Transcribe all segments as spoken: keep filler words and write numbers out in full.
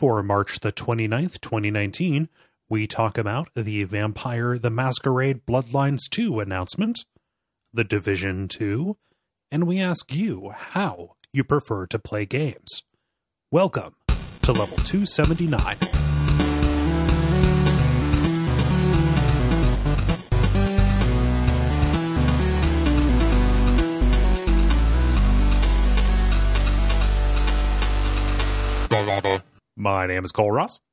For March the twenty-ninth, twenty nineteen, we talk about the Vampire the Masquerade Bloodlines two announcement, The Division two, and we ask you how you prefer to play games. Welcome to Level two seventy-nine. My name is Cole Ross.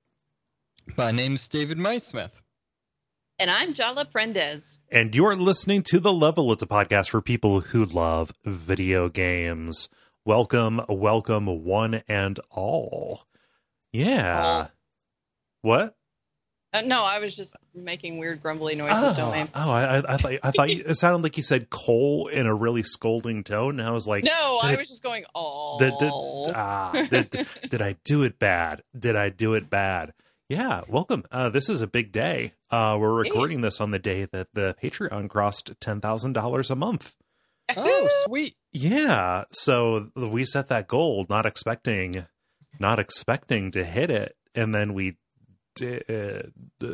My name is David Maismith. And I'm Jala Prendez. And you're listening to The Level. It's a podcast for people who love video games. Welcome, welcome, one and all. Yeah. Oh. What? Uh, no, I was just making weird grumbly noises, oh, don't I? Oh, I, I thought I thought you, it sounded like you said Cole in a really scolding tone, and I was like, no, I it, was just going, oh. Did, did, ah, did, did I do it bad? Did I do it bad? Yeah, welcome. Uh, this is a big day. Uh, we're recording this on the day that the Patreon crossed ten thousand dollars a month. Oh, sweet. Yeah, so we set that goal, not expecting, not expecting to hit it, and then we did.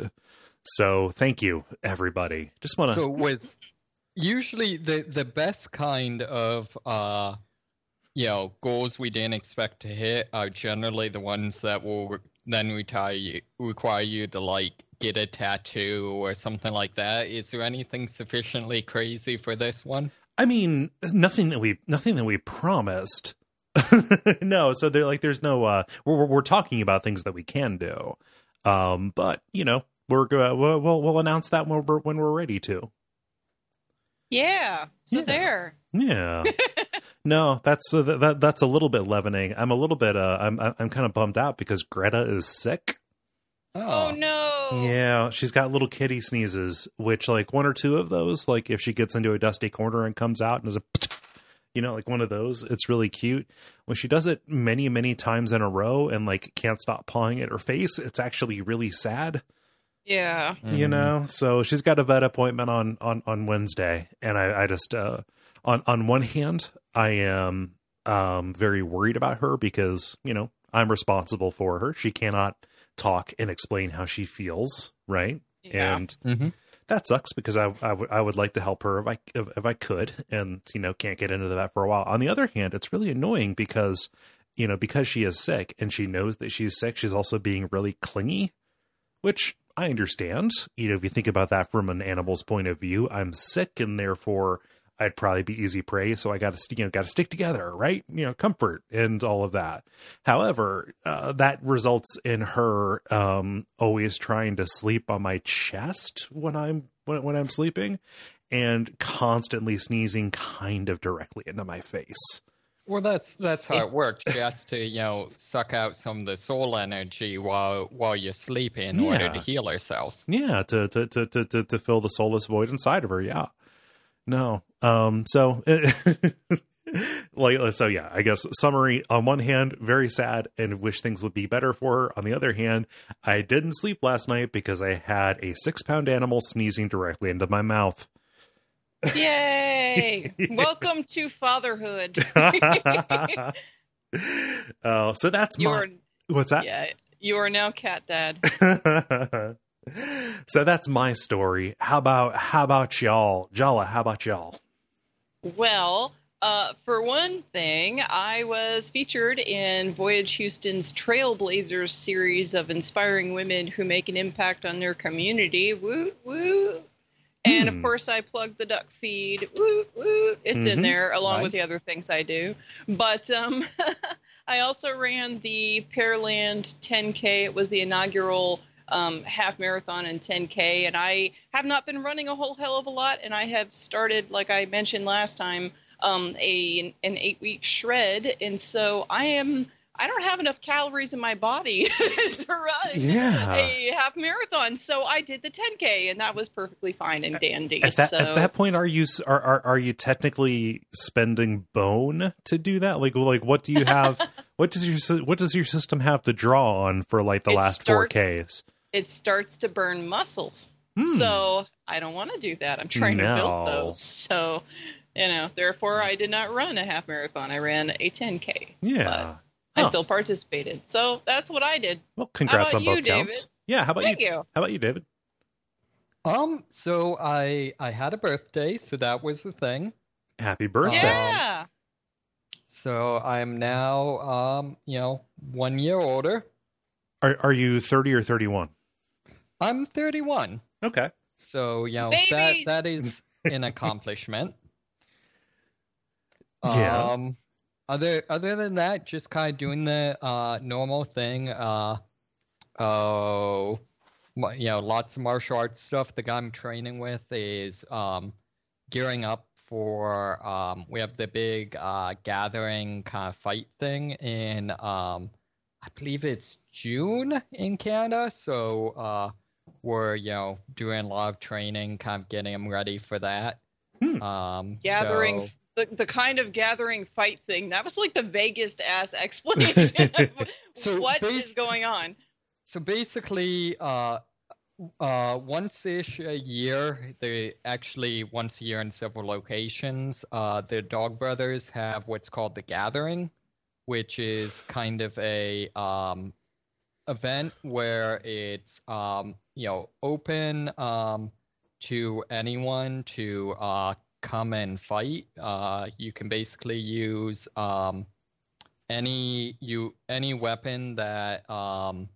So thank you, everybody. Just want to. So was usually the the best kind of uh, you know, goals we didn't expect to hit are generally the ones that will then retire you, require you to like get a tattoo or something like that. Is there anything sufficiently crazy for this one? I mean, nothing that we nothing that we promised. No, so they're like, there's no. Uh, we're we're talking about things that we can do, um, but you know, we're uh, we'll we'll announce that when we're when we're ready to. Yeah. So Yeah. there. Yeah. No, that's uh, that that's a little bit leavening. I'm a little bit. Uh, I'm I'm kind of bummed out because Greta is sick. Oh, no. Yeah, she's got little kitty sneezes, which like one or two of those, like if she gets into a dusty corner and comes out and is a, you know, like one of those, it's really cute. When she does it many, many times in a row and like can't stop pawing at her face, it's actually really sad. Yeah. Mm-hmm. You know, so she's got a vet appointment on on on Wednesday, and I, I just uh, on on one hand, I am um very worried about her because you know I'm responsible for her. She cannot talk and explain how she feels, right? Yeah. And Mm-hmm. that sucks because I, I, w- I would like to help her if I if, if I could, and you know can't get into that for a while. On the other hand, it's really annoying because you know because she is sick and she knows that she's sick, she's also being really clingy, which I understand. You know, if you think about that from an animal's point of view, I'm sick and therefore I'd probably be easy prey. So I got to, you know, got to stick together, right? You know, comfort and all of that. However, uh, that results in her um, always trying to sleep on my chest when I'm when, when I'm sleeping, and constantly sneezing kind of directly into my face. Well, that's that's how it works. She has to, you know, suck out some of the soul energy while while you're sleeping in Yeah. order to heal herself. Yeah, to to to to to, to fill the soulless void inside of her. Yeah. No. Um. So, like, so yeah. I guess summary. On one hand, very sad and wish things would be better for her. On the other hand, I didn't sleep last night because I had a six-pound animal sneezing directly into my mouth. Yay. Welcome to fatherhood. Oh, so that's my. You're, What's that? yeah, you are now cat dad. So that's my story. How about how about y'all? Jala, how about y'all? Well, uh, for one thing, I was featured in Voyage Houston's Trailblazers series of inspiring women who make an impact on their community. Woo, woo. And, Hmm. of course, I plugged the duck feed. Woo, woo. It's Mhm. in there, along Nice. with the other things I do. But um, I also ran the Pearland ten K. It was the inaugural um, half marathon and ten K. And I have not been running a whole hell of a lot. And I have started, like I mentioned last time, um, a an eight-week shred. And so I am... I don't have enough calories in my body to run Yeah. a half marathon, so I did the ten K, and that was perfectly fine and dandy. At that so at that point, are you s- are, are are you technically spending bone to do that? Like like what do you have? what does your sy- what does your system have to draw on for like the It last four starts- Ks? it starts to burn muscles. Hmm. So I don't want to do that. I'm trying to No. build those. So, you know, therefore I did not run a half marathon. I ran a ten K. Yeah. I Oh. still participated. So that's what I did. Well, congrats How on about both you, David? counts. Yeah, how about Thank you? you. How about you, David? Um, so I I had a birthday, so that was the thing. Happy birthday. Yeah. So I'm now um, you know, one year older. Are are you thirty or thirty-one? I'm thirty-one. Okay. So, you know, that Babies! that is an accomplishment. Yeah. Um other other than that, just kind of doing the uh normal thing. Uh oh mu- you know, lots of martial arts stuff. The guy I'm training with is um gearing up for um we have the big uh gathering kind of fight thing in um I believe it's June in Canada. So uh we're, you know, doing a lot of training, kind of getting him ready for that. Hmm. Um Gathering. so- The, the kind of gathering fight thing. That was like the vaguest ass explanation of So what bas- is going on. So basically, uh, uh, once-ish a year, they actually once a year in several locations, uh, the Dog Brothers have what's called the Gathering, which is kind of a um, event where it's um, you know, open um, to anyone to uh, come and fight. Uh, you can basically use um, any you any weapon that um,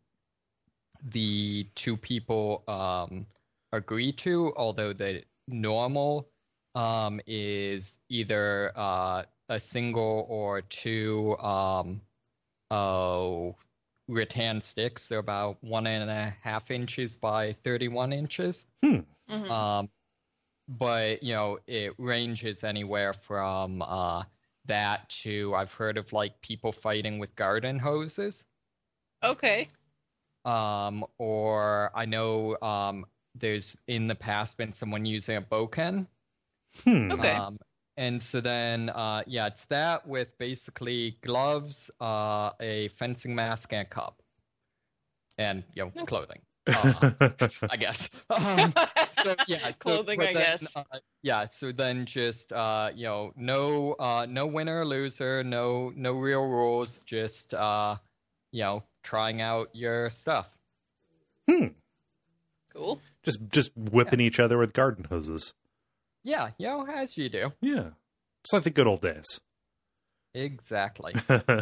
the two people um, agree to, although the normal um, is either uh, a single or two um, oh, rattan sticks. They're about one and a half inches by thirty-one inches. Hmm. Mhm. Um, but, you know, it ranges anywhere from uh, that to I've heard of like people fighting with garden hoses. Okay. Um, or I know um, there's in the past been someone using a bokken. Hmm. Okay. Um, and so then, uh, yeah, it's that with basically gloves, uh, a fencing mask, and a cup. And, you know, clothing, uh, I guess. Um, so, yeah. So, Clothing, but I then, guess. Uh, yeah, so then just, uh, you know, no uh, no winner or loser, no, no real rules, just, uh, you know, trying out your stuff. Hmm. Cool. Just just whipping each other with garden hoses. Yeah, you know, as you do. Yeah. It's like the good old days. Exactly.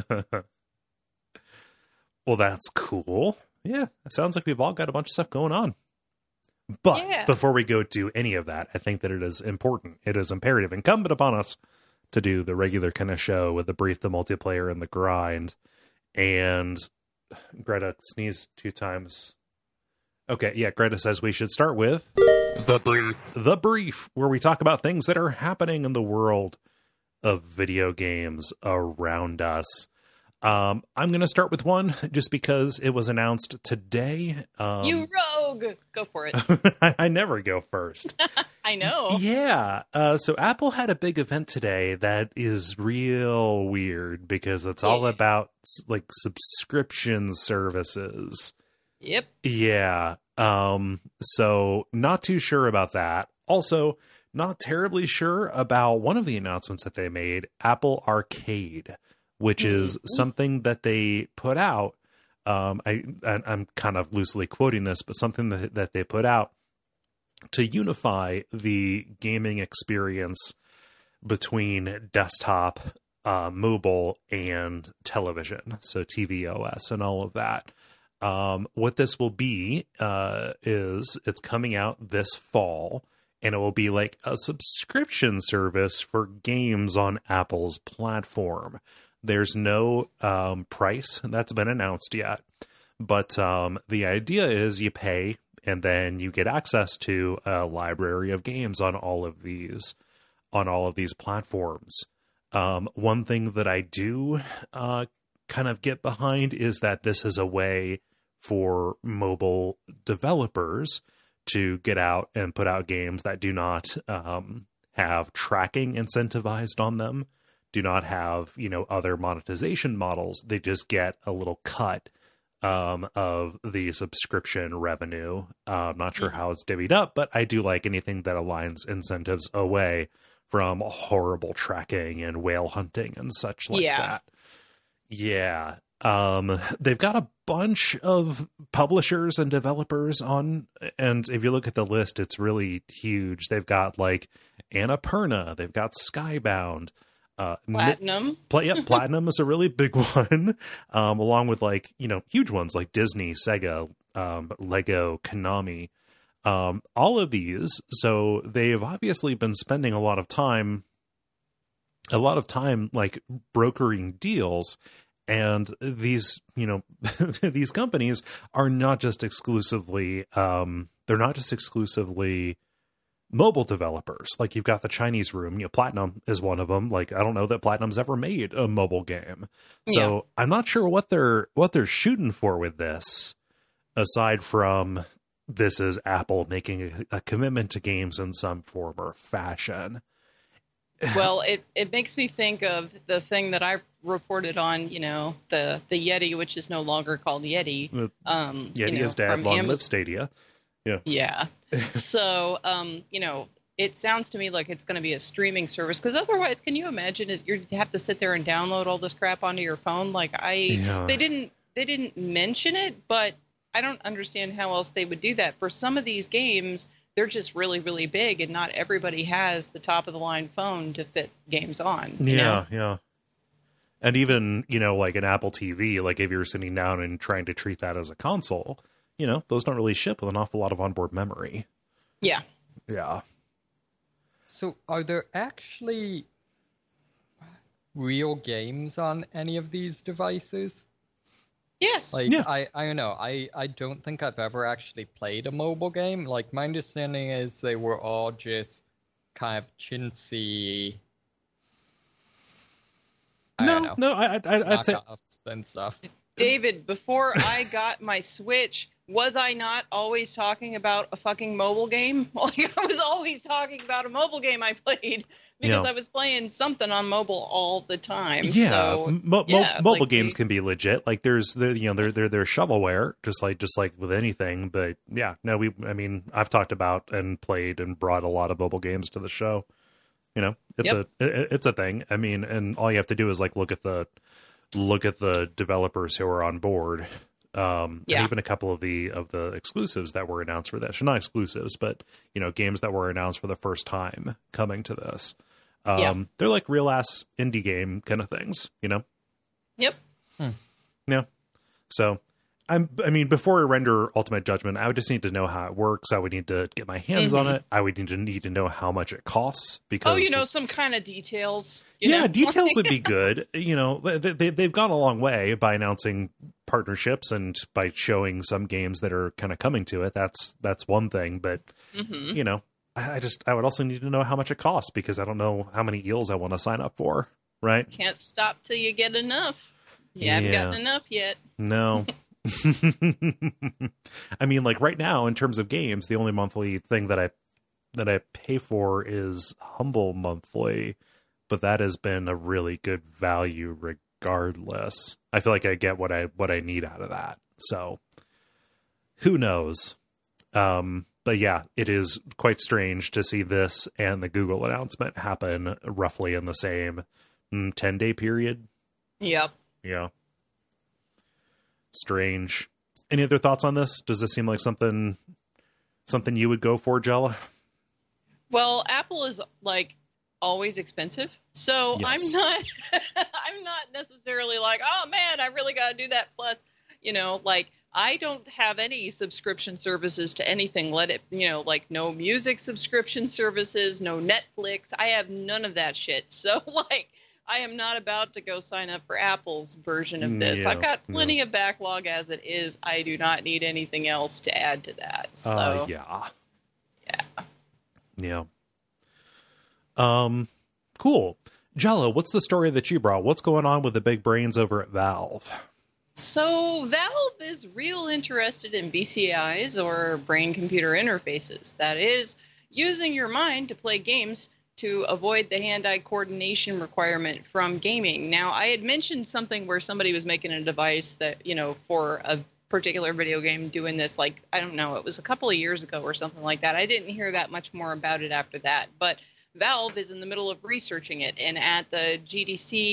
Well, that's cool. Yeah, it sounds like we've all got a bunch of stuff going on. But Yeah. before we go do any of that, I think that it is important, it is imperative, incumbent upon us to do the regular kind of show with the brief, the multiplayer, and the grind. And Greta sneezed two times. Okay, yeah, Greta says we should start with The brief. The Brief, where we talk about things that are happening in the world of video games around us. Um, I'm going to start with one just because it was announced today. Um, You rogue. Go for it. I, I never go first. I know. Yeah. Uh, so Apple had a big event today that is real weird because it's all Yeah. about like subscription services. Yep. Yeah. Um, so not too sure about that. Also, not terribly sure about one of the announcements that they made, Apple Arcade, which is something that they put out. Um, I, I I'm kind of loosely quoting this, but something that, that they put out to unify the gaming experience between desktop, uh, mobile, and television. So T V O S and all of that. Um, what this will be uh, is it's coming out this fall, and it will be like a subscription service for games on Apple's platform. There's no um, price that's been announced yet, but um, the idea is you pay and then you get access to a library of games on all of these on all of these platforms. Um, one thing that I do uh, kind of get behind is that this is a way for mobile developers to get out and put out games that do not um, have tracking incentivized on them, do not have, you know, other monetization models. They just get a little cut um, of the subscription revenue. Uh, I'm not sure how it's divvied up, but I do like anything that aligns incentives away from horrible tracking and whale hunting and such like Yeah. that. Yeah. Um, they've got a bunch of publishers and developers on, and if you look at the list, it's really huge. They've got like Annapurna, they've got Skybound, uh, Platinum. Pla- yeah, Platinum is a really big one, um, along with like, you know, huge ones like Disney, Sega, um, Lego, Konami, um, all of these. So they've obviously been spending a lot of time, a lot of time like brokering deals. And these, you know, these companies are not just exclusively, um, they're not just exclusively mobile developers. Like you've got the Chinese room, you know, Platinum is one of them. Like, I don't know that Platinum's ever made a mobile game. So yeah. I'm not sure what they're, what they're shooting for with this, aside from this is Apple making a, a commitment to games in some form or fashion. Well, it, it makes me think of the thing that I reported on, you know, the, the Yeti, which is no longer called Yeti. Um, Yeti you know, is dead, long live Stadia. Yeah. Yeah. So, um, you know, it sounds to me like it's going to be a streaming service, because otherwise, can you imagine is you have to sit there and download all this crap onto your phone? Like I, yeah. they didn't, they didn't mention it, but I don't understand how else they would do that. For some of these games, they're just really, really big, and not everybody has the top of the line phone to fit games on. You yeah, know? yeah. And even, you know, like an Apple T V, like if you're sitting down and trying to treat that as a console, you know, those don't really ship with an awful lot of onboard memory. Yeah. Yeah. So are there actually real games on any of these devices? Yes. Like, yeah. I, I don't know. I, I don't think I've ever actually played a mobile game. Like, my understanding is they were all just kind of chintzy. I no, don't know. no, I, I, I'd say and stuff. David, before I got my Switch, was I not always talking about a fucking mobile game? Like, I was always talking about a mobile game I played. Because yeah. I was playing something on mobile all the time. Yeah, so, Mo- yeah mobile like games the, can be legit. Like there's the you know they're they're they're shovelware, just like just like with anything. But yeah, no, we I mean I've talked about and played and brought a lot of mobile games to the show. You know, it's yep. a it, it's a thing. I mean, and all you have to do is like look at the look at the developers who are on board. Um, yeah. and even a couple of the of the exclusives that were announced for this, not exclusives, but you know, games that were announced for the first time coming to this. Um, yeah. They're like real ass indie game kind of things, you know? Yep. Hmm. Yeah. So I'm, I mean, before I render ultimate judgment, I would just need to know how it works. I would need to get my hands mm-hmm. on it. I would need to need to know how much it costs because, oh, you know, some kind of details. You yeah. know? Details would be good. You know, they, they, they've gone a long way by announcing partnerships and by showing some games that are kind of coming to it. That's, that's one thing, but mm-hmm. you know, I just, I would also need to know how much it costs because I don't know how many eels I want to sign up for, right? Can't stop till you get enough. You yeah. haven't gotten enough yet. No. I mean, like right now, in terms of games, the only monthly thing that I, that I pay for is Humble Monthly, but that has been a really good value regardless. I feel like I get what I, what I need out of that. So who knows? Um, But yeah, it is quite strange to see this and the Google announcement happen roughly in the same ten-day period. Yep. Yeah. Strange. Any other thoughts on this? Does this seem like something something you would go for, Jella? Well, Apple is like always expensive, so yes. I'm not. I'm not necessarily like, oh man, I really got to do that. Plus, you know, like. I don't have any subscription services to anything. Let it, you know, like no music subscription services, no Netflix. I have none of that shit. So, like, I am not about to go sign up for Apple's version of this. Yeah, I've got plenty no. of backlog as it is. I do not need anything else to add to that. So, uh, yeah. Yeah. Yeah. Um, cool. Jello, what's the story that you brought? What's going on with the big brains over at Valve? So Valve is real interested in B C Is, or brain-computer interfaces. That is, using your mind to play games to avoid the hand-eye coordination requirement from gaming. Now, I had mentioned something where somebody was making a device that, you know, for a particular video game doing this, like, I don't know, it was a couple of years ago or something like that. I didn't hear that much more about it after that. But Valve is in the middle of researching it, and at the G D C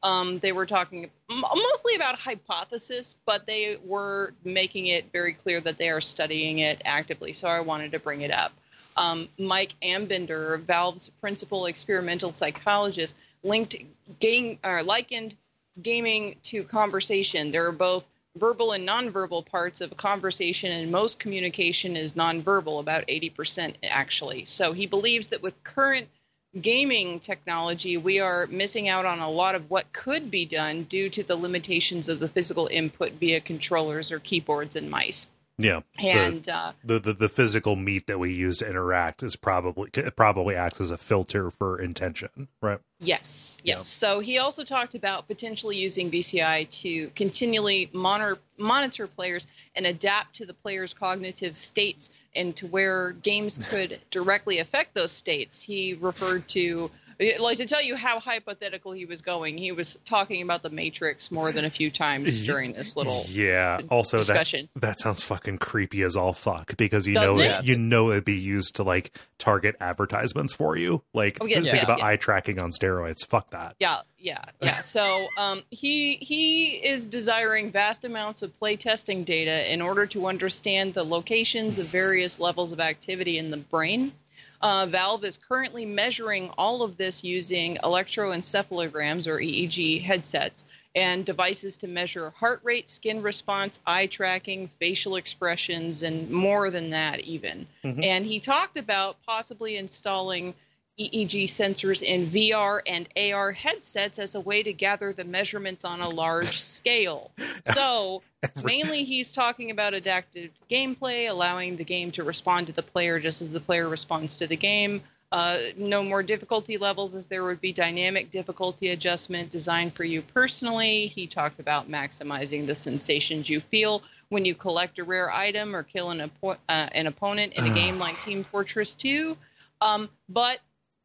Um, they were talking m- mostly about hypothesis, but they were making it very clear that they are studying it actively. So I wanted to bring it up. Um, Mike Ambender, Valve's principal experimental psychologist, linked game or likened gaming to conversation. There are both verbal and nonverbal parts of a conversation, and most communication is nonverbal, about eighty percent actually. So he believes that with current gaming technology, we are missing out on a lot of what could be done due to the limitations of the physical input via controllers or keyboards and mice. Yeah, and the, uh, the, the the physical meat that we use to interact is probably it probably acts as a filter for intention, right? Yes, yes. Yeah. So he also talked about potentially using V C I to continually monitor monitor players and adapt to the players' cognitive states and to where games could directly affect those states. He referred to, like, to tell you how hypothetical he was going, he was talking about the Matrix more than a few times during this little yeah. Also, discussion. that that sounds fucking creepy as all fuck, because you Doesn't know it? it, you know it'd be used to like target advertisements for you. Like Oh, yes, think yes, about yes. eye tracking on steroids. Fuck that. Yeah, yeah, yeah. So um, he he is desiring vast amounts of playtesting data in order to understand the locations of various levels of activity in the brain. Uh, Valve is currently measuring all of this using electroencephalograms, or E E G headsets, and devices to measure heart rate, skin response, eye tracking, facial expressions, and more than that even. Mhm. And he talked about possibly installing E E G sensors in V R and A R headsets as a way to gather the measurements on a large scale. So mainly he's talking about adaptive gameplay, allowing the game to respond to the player just as the player responds to the game. Uh, no more difficulty levels, as there would be dynamic difficulty adjustment designed for you personally. He talked about maximizing the sensations you feel when you collect a rare item or kill an, oppo- uh, an opponent in a game like Team Fortress two. Um, but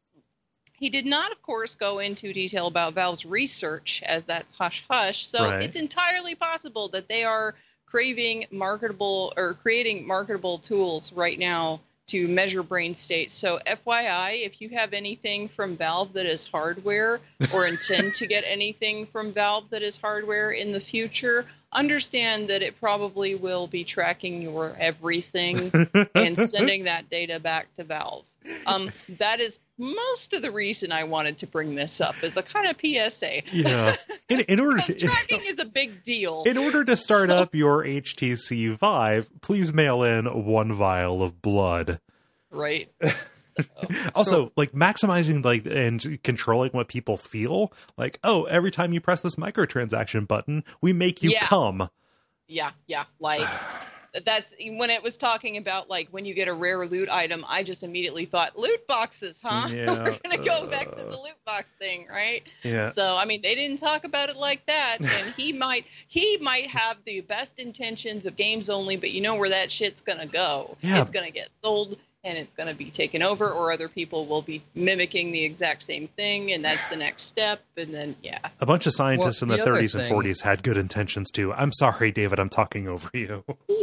he did not, of course, go into detail about Valve's research, as that's hush-hush. So Right. it's entirely possible that they are craving marketable or creating marketable tools right now to measure brain state. So F Y I, if you have anything from Valve that is hardware or intend to get anything from Valve that is hardware in the future, understand that it probably will be tracking your everything and sending that data back to Valve. Um, that is most of the reason I wanted to bring this up, as a kind of P S A. Yeah. In, in order Because to tracking is a big deal. in order to start up your H T C Vive, please mail in one vial of blood. Right. So, Also, like maximizing like and controlling what people feel. Like, oh, every time you press this microtransaction button, we make you Yeah. come. yeah, yeah. Like, that's when it was talking about, like, when you get a rare loot item, I just immediately thought, loot boxes, huh? Yeah, We're going to go back to uh, the loot box thing, right? Yeah. So, I mean, they didn't talk about it like that, and he might he might have the best intentions of games only, but you know where that shit's going to go. Yeah. It's going to get sold, and it's going to be taken over, or other people will be mimicking the exact same thing, and that's the next step, and then, yeah. A bunch of scientists Well, in the the other thirties and thing- forties had good intentions too. I'm sorry, David, I'm talking over you.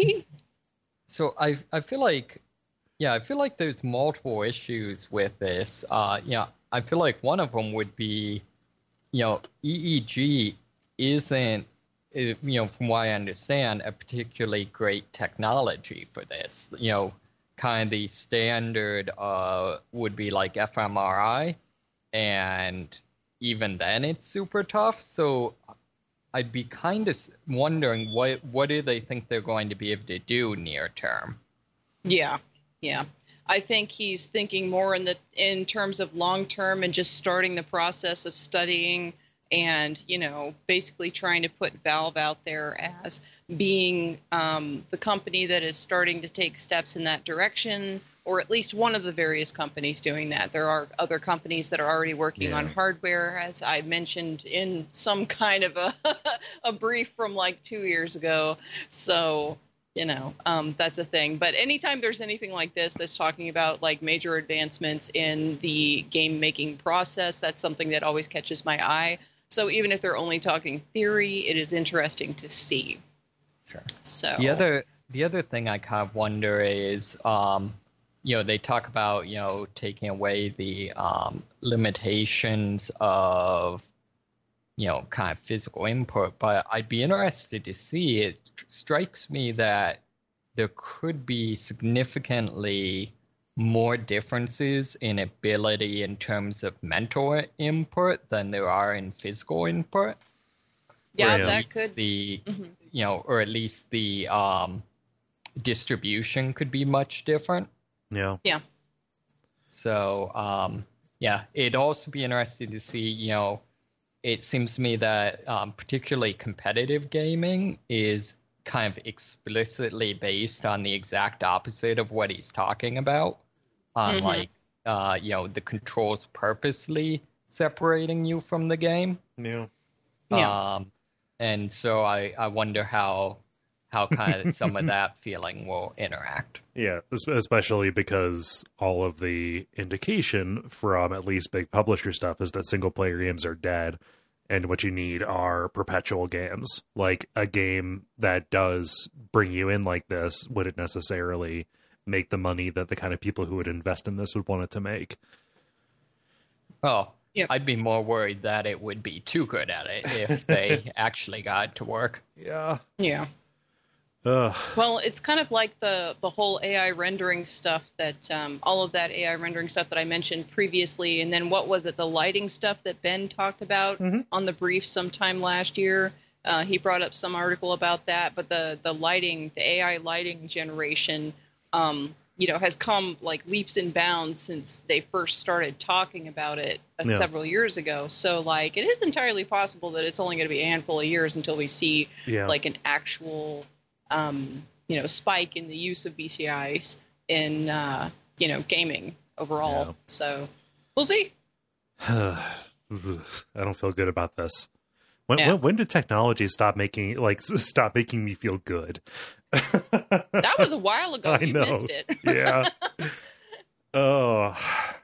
So I I feel like, yeah, I feel like there's multiple issues with this. Uh, yeah, I feel like one of them would be, you know, E E G isn't, uh, you know, from what I understand, a particularly great technology for this. You know, kind of the standard uh would be like f M R I, and even then it's super tough. So I'd be kind of wondering what what do they think they're going to be able to do near term? Yeah, yeah. I think he's thinking more in the in terms of long term and just starting the process of studying and, you know, basically trying to put Valve out there as being um, the company that is starting to take steps in that direction, or at least one of the various companies doing that. There are other companies that are already working Yeah. on hardware, as I mentioned in some kind of a, a brief from like two years ago. So, you know, um, that's a thing. But anytime there's anything like this that's talking about like major advancements in the game making process, that's something that always catches my eye. So even if they're only talking theory, it is interesting to see. Sure. So The other the other thing I kind of wonder is, um, you know, they talk about, you know, taking away the um, limitations of you know, kind of physical input. But I'd be interested to see. It strikes me that there could be significantly more differences in ability in terms of mental input than there are in physical input. Yeah, Right. that could. The, Mhm. you know, or at least the um, distribution could be much different. Yeah. So, um, yeah, it'd also be interesting to see, you know, it seems to me that um, particularly competitive gaming is kind of explicitly based on the exact opposite of what he's talking about. On Mhm. like, uh, you know, the controls purposely separating you from the game. Yeah. Yeah. Um, and so I, I wonder how how kind of some of that feeling will interact. Yeah, es- especially because all of the indication from at least big publisher stuff is that single player games are dead, and what you need are perpetual games. Like a game that does bring you in like this wouldn't necessarily make the money that the kind of people who would invest in this would want it to make. Oh, Yep. I'd be more worried that it would be too good at it if they actually got it to work. Yeah. Yeah. Ugh. Well, it's kind of like the the whole A I rendering stuff that um, all of that A I rendering stuff that I mentioned previously, and then what was it, the lighting stuff that Ben talked about Mhm. on the brief sometime last year. Uh, he brought up some article about that, but the the lighting, the A I lighting generation, um, you know, has come like leaps and bounds since they first started talking about it uh, Yeah. several years ago. So, like, it is entirely possible that it's only going to be a handful of years until we see Yeah. like an actual um, you know, spike in the use of B C Is in, uh, you know, gaming overall. Yeah. So we'll see. I don't feel good about this. When, Yeah. when when did technology stop making like s- stop making me feel good? That was a while ago. I You know. missed it. Yeah. Oh.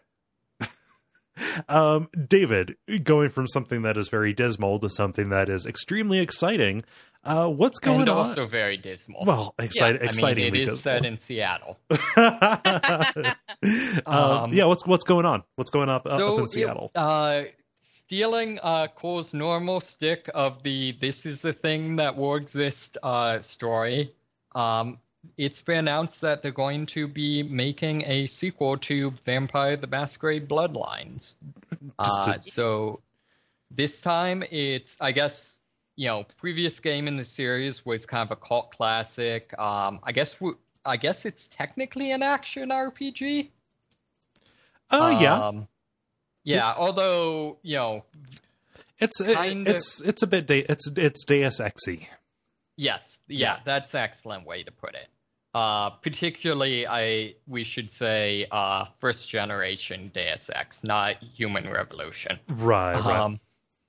Um, David, going from something that is very dismal to something that is extremely exciing. Uh, what's going And on? also very dismal. Well, exciting, I mean, excitingly it is dismal. set in Seattle. um, Um, yeah, what's what's going on? What's going up, up so in it- Seattle? uh, stealing uh, Cole's normal stick of the "this is the thing that will exist" uh, story. Um, it's been announced that they're going to be making a sequel to Vampire the Masquerade Bloodlines. Just Uh, to- so this time it's, I guess, you know, previous game in the series was kind of a cult classic. Um, I guess w- I guess it's technically an action R P G. Oh yeah, Um, yeah, although, you know, it's it, kinda- it's it's a bit de- it's it's Deus Exy. yes, yeah, that's an excellent way to put it. Uh, particularly, I we should say uh, first generation Deus Ex, not Human Revolution. Right, right. Um,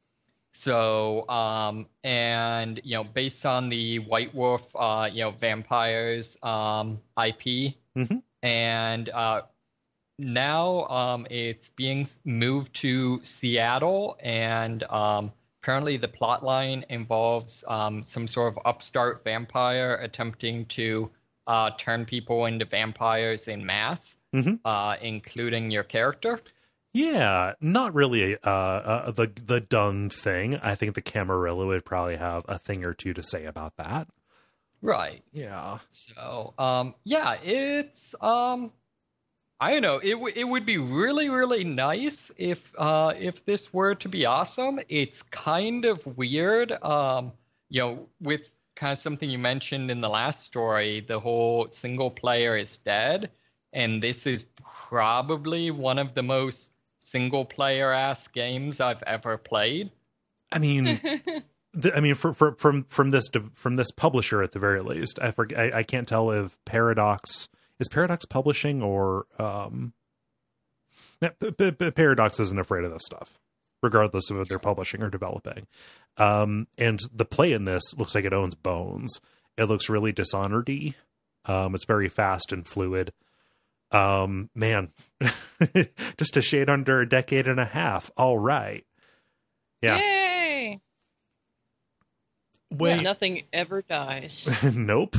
so, um, and, you know, based on the White Wolf, uh, you know, vampires, um, I P, Mhm. and, uh, now, um, it's being s- moved to Seattle, and, um, apparently the plot line involves, um, some sort of upstart vampire attempting to, uh, turn people into vampires in mass, Mhm. uh, including your character. Yeah, not really uh, uh, the the dung thing. I think the Camarilla would probably have a thing or two to say about that. Right. Yeah. So, um, yeah, it's, um, I don't know. It w- it would be really, really nice if, uh, if this were to be awesome. It's kind of weird, um, you know, with kind of something you mentioned in the last story, the whole single player is dead, and this is probably one of the most single player ass games I've ever played. I mean, the, I mean, for, for, from from this from this publisher at the very least, I forget. I, I can't tell if Paradox is Paradox publishing or um. yeah, P- P- P- Paradox isn't afraid of this stuff, regardless of what they're publishing or developing. Um, and the play in this looks like it owns bones. It looks really Dishonored-y. Um, it's very fast and fluid. Um, man, just a shade under a decade and a half. All right. Yeah. Yay! Wait. Nothing ever dies. Nope.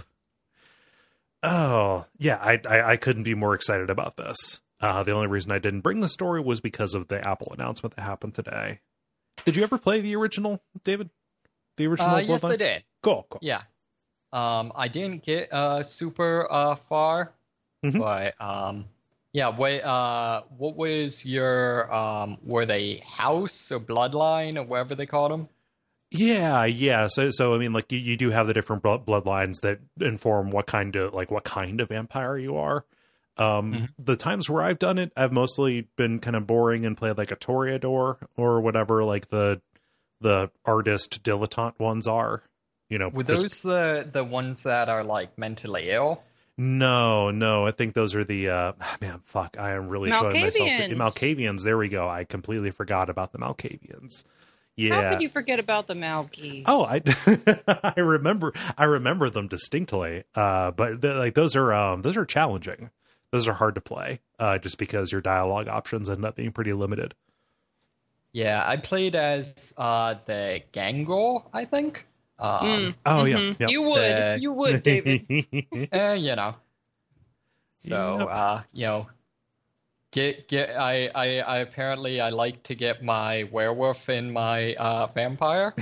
Oh, yeah. I, I I couldn't be more excited about this. Uh, the only reason I didn't bring the story was because of the Apple announcement that happened today. Did you ever play the original, David? The original Uh, yes, I Bloodlines? did. Cool, cool. Yeah. Um, I didn't get uh super uh far, Mhm. but um, yeah. Wait. Uh, what was your um? Were they house or bloodline or whatever they called them? Yeah, yeah. So, so I mean, like you, you do have the different blood, bloodlines that inform what kind of like what kind of vampire you are. Um, Mhm. The times where I've done it, I've mostly been kind of boring and played like a Toreador or whatever, like the the artist dilettante ones are. You know, Were just- those the the ones that are like mentally ill? No, no. I think those are the uh, man. Fuck, I am really showing myself the Malkavians. Malkavians. There we go. I completely forgot about the Malkavians. Yeah. How could you forget about the Malkies? Oh, I, I remember, I remember them distinctly. Uh, but the, like those are, um, those are challenging. Those are hard to play, uh, just because your dialogue options end up being pretty limited. Yeah, I played as uh the Gangrel, I think. Um, Mm, Oh yeah, mhm. yep. You would. Uh, you would, David. eh, you know. So, Yep. uh, you know, get get. I, I I apparently I like to get my werewolf in my uh vampire.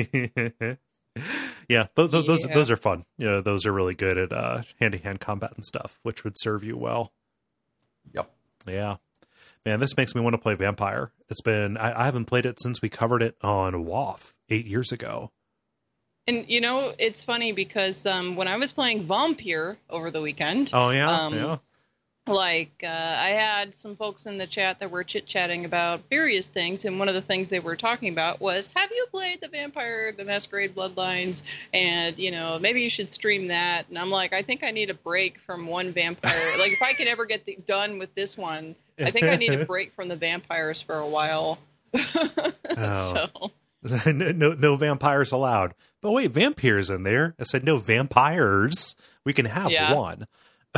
Yeah, th- th- those Yeah. those are fun. You know, those are really good at uh, hand-to-hand combat and stuff, which would serve you well. Yep. Yeah, man, this makes me want to play Vampire. It's been I, I haven't played it since we covered it on W O F eight years ago. And you know, it's funny because um, when I was playing Vampire over the weekend, Oh yeah, Um, yeah. like uh, I had some folks in the chat that were chit-chatting about various things, and one of the things they were talking about was, have you played the Vampire the Masquerade Bloodlines? And you know, maybe you should stream that. And I'm like, I think I need a break from one vampire. Like if I can ever get the, done with this one, I think I need a break from the vampires for a while. Oh. So no, no, no vampires allowed. But wait, vampires in there. I said no vampires. We can have Yeah. one.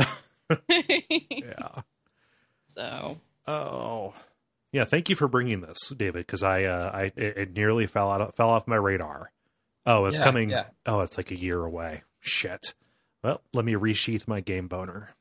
Yeah. so Oh, yeah. Thank you for bringing this, David, because I, uh, I, it, it nearly fell out, of, fell off my radar. Oh, it's Yeah, coming. yeah. Oh, it's like a year away. Shit. Well, let me resheath my game boner.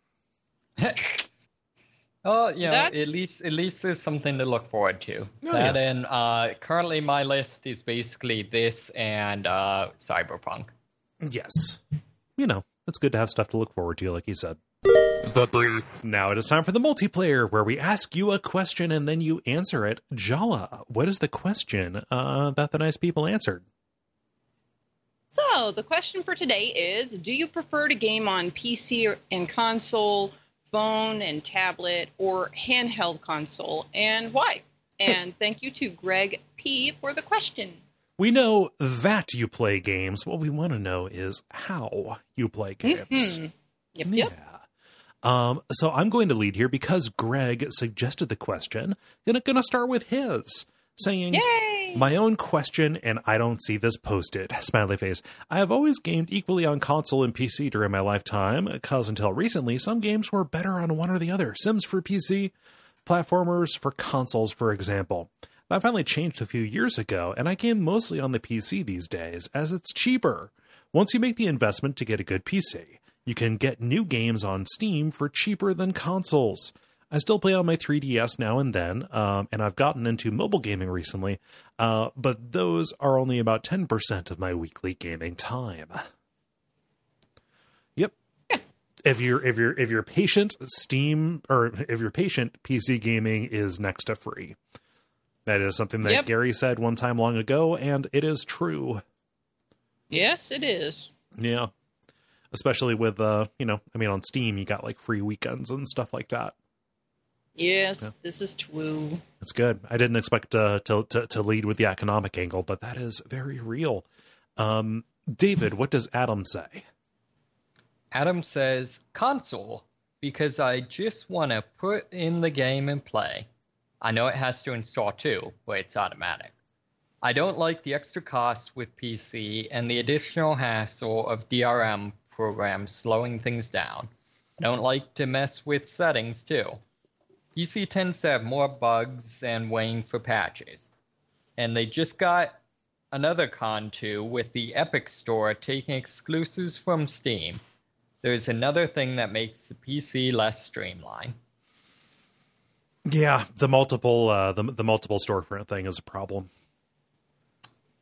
Oh, you know, That's- at least at least there's something to look forward to. Oh, that yeah. and uh, currently my list is basically this and uh, Cyberpunk. Yes. You know, it's good to have stuff to look forward to, like you said. Now it is time for the multiplayer, where we ask you a question and then you answer it. Jala, what is the question uh, that the nice people answered? So, the question for today is, do you prefer to game on P C and console, phone and tablet, or handheld console, and why? And thank you to Greg P. for the question. We know that you play games. What we want to know is how you play games. Mhm. Yep, yep. Yeah. Um, so I'm going to lead here because Greg suggested the question. Gonna, gonna start with his, saying, Yay! my own question, and I don't see this posted. Smiley face. I have always gamed equally on console and P C during my lifetime, because until recently, some games were better on one or the other. Sims for P C, platformers for consoles, for example. That finally changed a few years ago, and I game mostly on the P C these days, as it's cheaper. Once you make the investment to get a good P C, you can get new games on Steam for cheaper than consoles. I still play on my three D S now and then, um, and I've gotten into mobile gaming recently, uh, but those are only about ten percent of my weekly gaming time. Yep. If you're if you're if you're patient, Steam or if you're patient, P C gaming is next to free. That is something that Yep. Gary said one time long ago, and it is true. Yes, it is. Yeah. Especially with, uh, you know, I mean, on Steam, you got like free weekends and stuff like that. Yes, Yeah. this is true. It's good. I didn't expect uh, to, to to lead with the economic angle, but that is very real. Um, David, what does Adam say? Adam says console because I just want to put in the game and play. I know it has to install too, but it's automatic. I don't like the extra costs with P C and the additional hassle of D R M programs slowing things down. I don't like to mess with settings too. P C tends to have more bugs and waiting for patches. And they just got another con too with the Epic Store taking exclusives from Steam. There's another thing that makes the P C less streamlined. Yeah, the multiple uh, the the multiple storefront thing is a problem.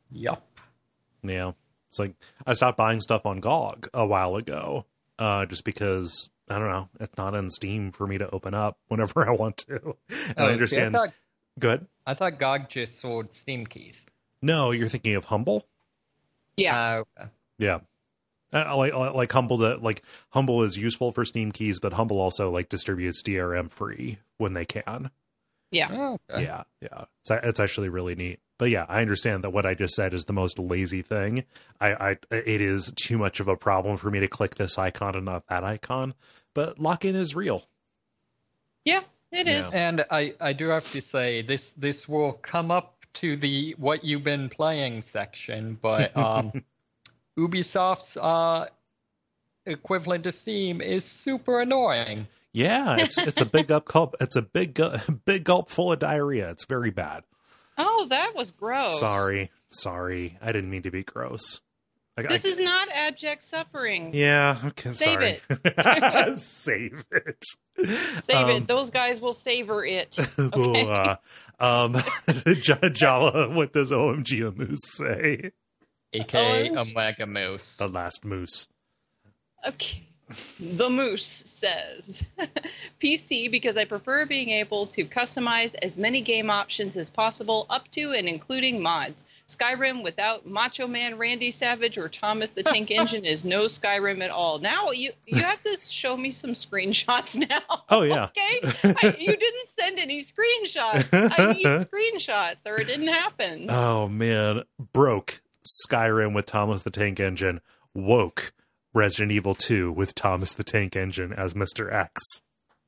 Yup. Yeah. It's like I stopped buying stuff on G O G a while ago, uh, just because, I don't know, it's not in Steam for me to open up whenever I want to. And Oh, I understand. See, I thought, Good. I thought G O G just sold Steam keys. No, you're thinking of Humble? Yeah. Uh, okay. Yeah. Uh, like like Humble that like Humble is useful for Steam keys, but Humble also like distributes D R M free when they can. Yeah. Oh, okay. Yeah, yeah. It's it's actually really neat. But yeah, I understand that what I just said is the most lazy thing. I, I it is too much of a problem for me to click this icon and not that icon. But lock-in is real. Yeah, it is. And I, I do have to say this this will come up to the what you've been playing section, but um, Ubisoft's uh, equivalent to Steam is super annoying. Yeah, it's it's a big up gulp. It's a big gu- big gulp full of diarrhea. It's very bad. Oh, that was gross. Sorry, sorry. I didn't mean to be gross. I, This I, is not abject suffering. yeah. Okay, Save sorry. it. Save it. Save Um, it. Those guys will savor it. Ooh, Okay. uh, um, J- Jala, what does O M G a Moose say? A K A Oh, Omega Moose. The last moose. Okay. The Moose says, P C because I prefer being able to customize as many game options as possible, up to and including mods. Skyrim without Macho Man Randy Savage or Thomas the Tank Engine is no Skyrim at all. Now you you have to show me some screenshots now. Oh, yeah. Okay, I, you didn't send any screenshots. I need screenshots, or it didn't happen. Oh, man. Broke Skyrim with Thomas the Tank Engine. Woke Resident Evil two with Thomas the Tank Engine as Mister X.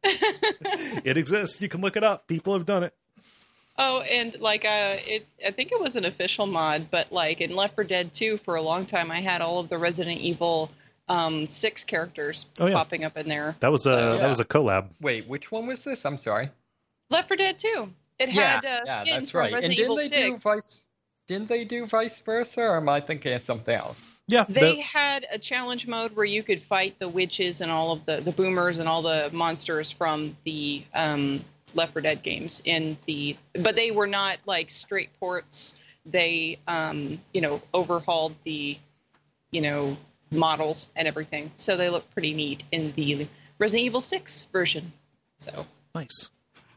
It exists. You can look it up. People have done it. Oh, and like uh, it, I think it was an official mod, but like in Left four Dead two, for a long time, I had all of the Resident Evil um, six characters Oh, yeah. popping up in there. That was a So- that was a collab. Wait, which one was this? I'm sorry. Left four Dead two. It Yeah, had uh, yeah, skins that's from right. And Resident didn't Evil they do six. vice? Didn't they do vice versa, or am I thinking of something else? Yeah. They that- had a challenge mode where you could fight the witches and all of the, the boomers and all the monsters from the um, Left four Dead games in the, but they were not like straight ports. They, um, you know, overhauled the, you know, models and everything, so they look pretty neat in the Resident Evil six version. So Nice.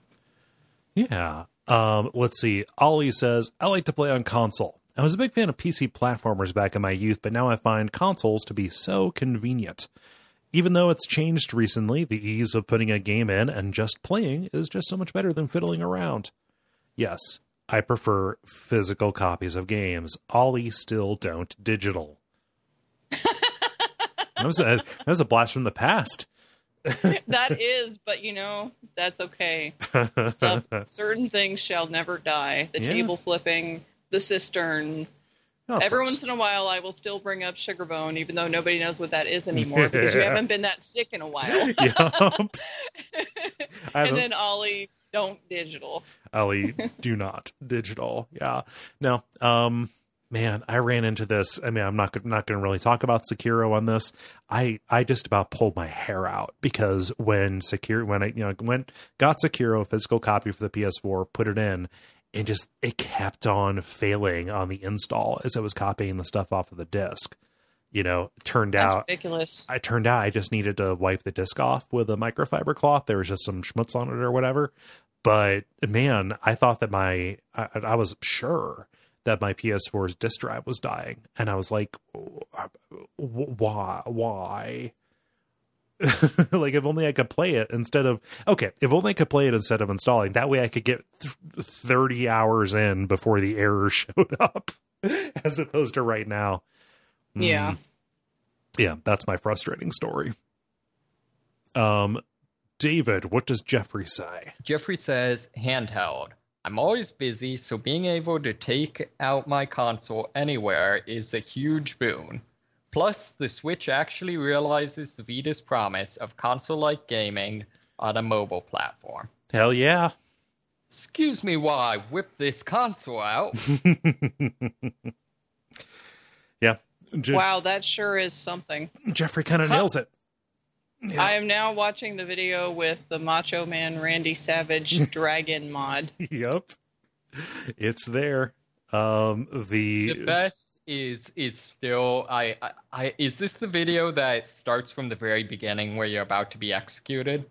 Yeah. Um, let's see. Ollie says, I like to play on console. I was a big fan of P C platformers back in my youth, but now I find consoles to be so convenient. Even though it's changed recently, the ease of putting a game in and just playing is just so much better than fiddling around. Yes, I prefer physical copies of games. Ollie still don't digital. that, was a, that was a blast from the past. that is, but you know, that's okay. Stuff, certain things shall never die. The Yeah. table flipping, the cistern. Oh, of Every course. once in a while, I will still bring up Sugar Bone, even though nobody knows what that is anymore, because you Yeah. haven't been that sick in a while. Yup. I and haven't- then Ollie, don't digital. Ollie, do not digital. Yeah. No. Um, man, I ran into this. I mean, I'm not go- not going to really talk about Sekiro on this. I I just about pulled my hair out because when Sekiro, when I you know went got Sekiro, physical copy for the P S four, put it in, and just it kept on failing on the install as I was copying the stuff off of the disc. You know, it turned That's out ridiculous. I turned out I just needed to wipe the disc off with a microfiber cloth. There was just some schmutz on it or whatever. But man, I thought that my, I, I was sure that my P S four's disk drive was dying. And I was like, why, why? Like if only I could play it instead of, okay, if only I could play it instead of installing. That way I could get th- thirty hours in before the error showed up as opposed to right now. Yeah. Mm. Yeah, that's my frustrating story. Um, David, what does Jeffrey say? Jeffrey says, handheld. I'm always busy, so being able to take out my console anywhere is a huge boon. Plus, the Switch actually realizes the Vita's promise of console-like gaming on a mobile platform. Hell yeah. Excuse me while I whip this console out. Yeah. Je- Wow, that sure is something. Jeffrey kind of nails it. Yeah. I am now watching the video with the Macho Man Randy Savage Dragon mod. Yep. It's there. Um, the The best is is still I, I I is this the video that starts from the very beginning where you're about to be executed?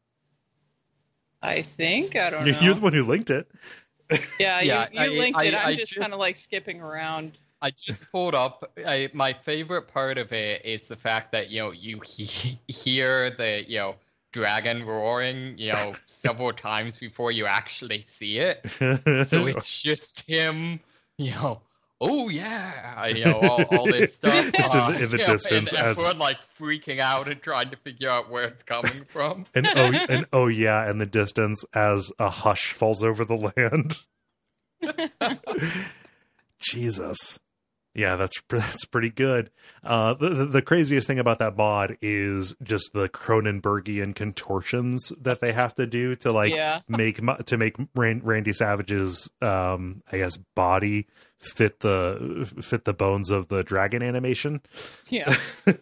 I think I don't know. you're the one who linked it. Yeah, Yeah, you, you I- linked I- it. I'm I just, just- kind of like skipping around. I just pulled up. I, my favorite part of it is the fact that you know you he, hear the you know dragon roaring you know several times before you actually see it. So it's just him, you know. Oh yeah, you know all, all this stuff Just in the- uh, in the you know, distance and as- everyone like freaking out and trying to figure out where it's coming from. and oh and oh yeah, in the distance as a hush falls over the land. Jesus. Yeah, that's that's pretty good. Uh, the, the the craziest thing about that mod is just the Cronenbergian contortions that they have to do to like Yeah. make mo- to make Ran- Randy Savage's um I guess body fit the fit the bones of the dragon animation. Yeah.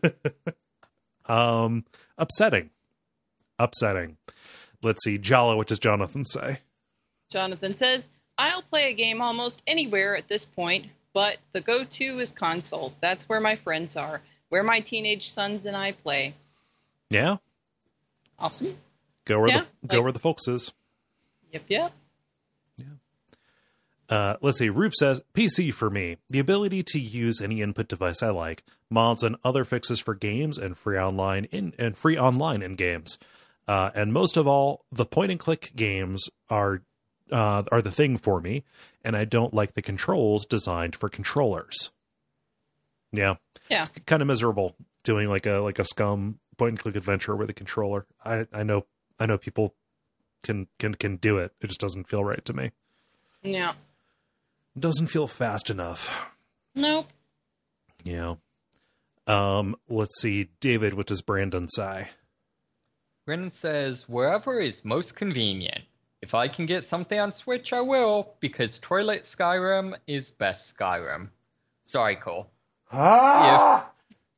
Um, upsetting, upsetting. Let's see, Jala. What does Jonathan say? Jonathan says, I'll play a game almost anywhere at this point, but the go-to is console. That's where my friends are, where my teenage sons and I play. Yeah, Awesome. go where Yeah, the go like- where the folks is. Yep, yep. Uh, let's see. Roop says, P C for me. The ability to use any input device I like, mods and other fixes for games, and free online in and free online in games. Uh, and most of all, the point and click games are uh, are the thing for me, and I don't like the controls designed for controllers. Yeah, Yeah. it's kind of miserable doing like a like a Scum point and click adventure with a controller. I I know I know people can can can do it. It just doesn't feel right to me. Yeah. Doesn't feel fast enough. Nope. Yeah. Um, let's see. David, what does Brandon say? Brennan says, wherever is most convenient. If I can get something on Switch, I will, because Toilet Skyrim is best Skyrim. Sorry, Cole. Ah!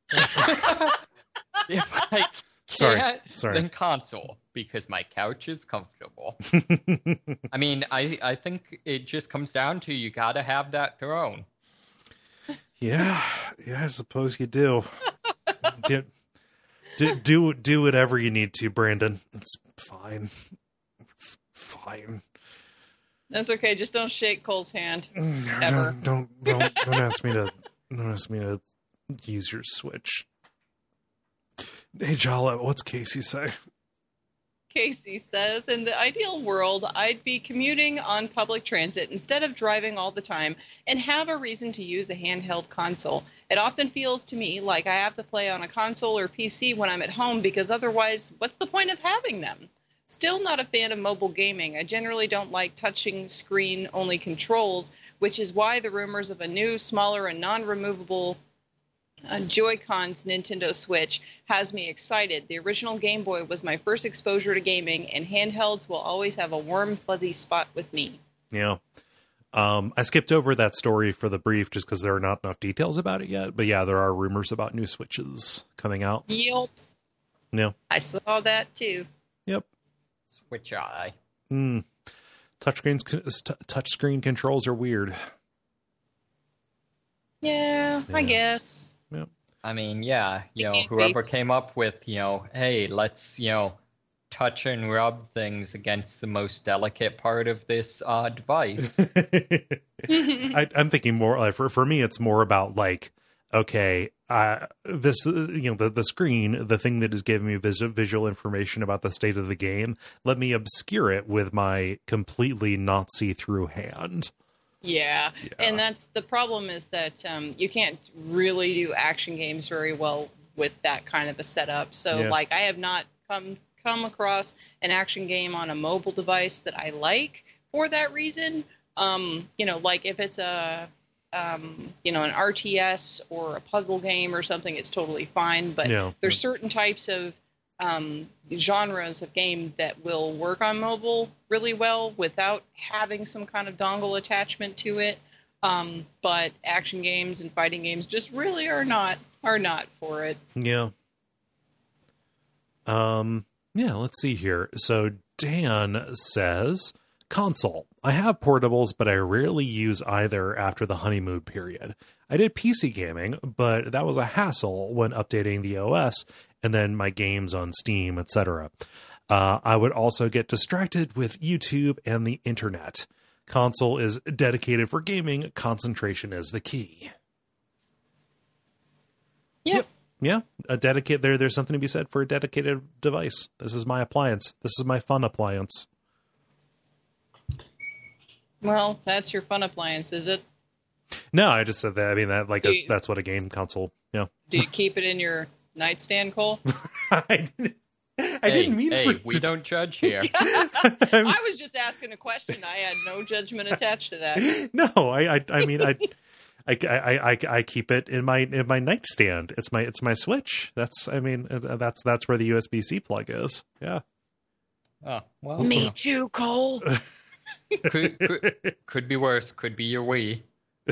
If I can't, Sorry, sorry. then console, because my couch is comfortable. I mean, I, I think it just comes down to you gotta have that throne. Yeah, yeah, I suppose you do. do, do, do, do whatever you need to, Brandon. It's fine. It's fine. That's okay. Just don't shake Cole's hand. Mm, Ever. Don't, don't, don't, don't ask me to, don't ask me to use your Switch. Hey, Jala, what's Casey say? Casey says, in the ideal world, I'd be commuting on public transit instead of driving all the time and have a reason to use a handheld console. It often feels to me like I have to play on a console or P C when I'm at home because otherwise, what's the point of having them? Still not a fan of mobile gaming. I generally don't like touching screen-only controls, which is why the rumors of a new, smaller, and non-removable Uh, Joy-Con's Nintendo Switch has me excited. The original Game Boy was my first exposure to gaming, and handhelds will always have a warm, fuzzy spot with me. Yeah. Um, I skipped over that story for the brief just because there are not enough details about it yet. But yeah, there are rumors about new Switches coming out. Yep. Yeah. I saw that too. Yep. Switch eye. Mm. Touchscreens, t- touchscreen controls are weird. Yeah, I Yeah. guess. Yep. I mean, yeah, you know, can't be. whoever came up with, you know, hey, let's, you know, touch and rub things against the most delicate part of this uh, device. I, I'm thinking more like for for me, it's more about like, okay, uh, this uh, you know the the screen, the thing that is giving me vis- visual information about the state of the game. Let me obscure it with my completely not see through hand. Yeah. Yeah. And that's the problem is that um, you can't really do action games very well with that kind of a setup. So, Yeah. like, I have not come come across an action game on a mobile device that I like for that reason. Um, you know, like if it's a um, you know an R T S or a puzzle game or something, it's totally fine. But Yeah. there's certain types of um, genres of game that will work on mobile really well without having some kind of dongle attachment to it. Um, but action games and fighting games just really are not are not for it. Yeah. Um. Yeah. Let's see here. So Dan says, Console. I have portables, but I rarely use either after the honeymoon period. I did P C gaming, but that was a hassle when updating the O S and then my games on Steam, et cetera. Uh, I would also get distracted with YouTube and the internet. Console is dedicated for gaming. Concentration is the key. Yeah. Yep. Yeah. A dedicate there. There's something to be said for a dedicated device. This is my appliance. This is my fun appliance. Well, that's your fun appliance, is it? No, I just said that. I mean, that like a, you, that's what a game console. Yeah. Do you keep it in your nightstand, Cole? I didn't, I hey, didn't mean hey, for it we to, don't judge here. I was just asking a question. I had no judgment attached to that. No, I, I, I mean, I, I, I, I, I keep it in my in my nightstand. It's my it's my Switch. That's, I mean, that's that's where the U S B C plug is. Yeah. Oh well. Me yeah. too, Cole. Could, could could be worse. Could be your Wii.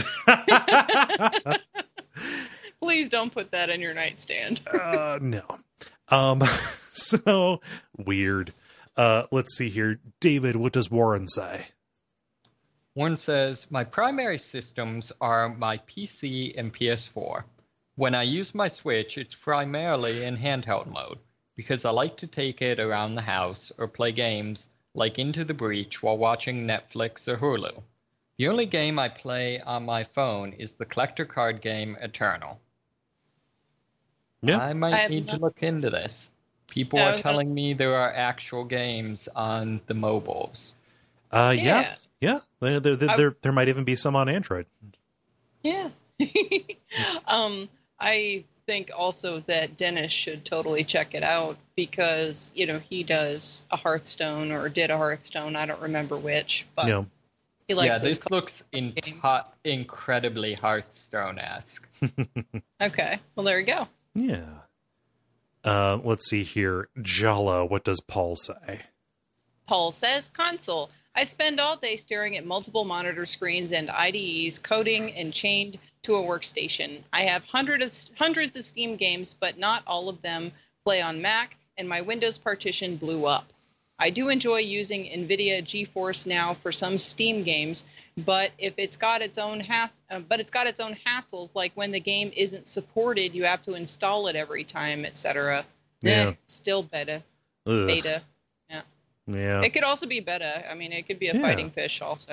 Please don't put that in your nightstand. uh, no. Um. So weird. Uh. Let's see here, David. What does Warren say? One says, my primary systems are my P C and P S four. When I use my Switch, it's primarily in handheld mode, because I like to take it around the house or play games like Into the Breach while watching Netflix or Hulu. The only game I play on my phone is the collector card game Eternal. Yeah. I might I have need not- to look into this. People Yeah, I are was gonna- telling me there are actual games on the mobiles. Uh. Yeah. Yeah. Yeah. There, there, there, I- there, there might even be some on Android. Yeah. um, I think also that Dennis should totally check it out because, you know, he does a Hearthstone or did a Hearthstone. I don't remember which, but Yeah. he likes Yeah, those this card looks games. enti- incredibly Hearthstone-esque. Okay. Well, there you go. Yeah. Uh. Let's see here, Jala. What does Paul say? Paul says console. I spend all day staring at multiple monitor screens and I D Es, coding and chained to a workstation. I have hundreds of, hundreds of Steam games, but not all of them play on Mac, and my Windows partition blew up. I do enjoy using NVIDIA GeForce Now for some Steam games, but if it's got its own hass- uh, but it's got its own hassles, like when the game isn't supported, you have to install it every time, et cetera. Yeah. Eh, still beta. Ugh. Beta. Yeah. It could also be beta. I mean, it could be a Yeah. fighting fish also.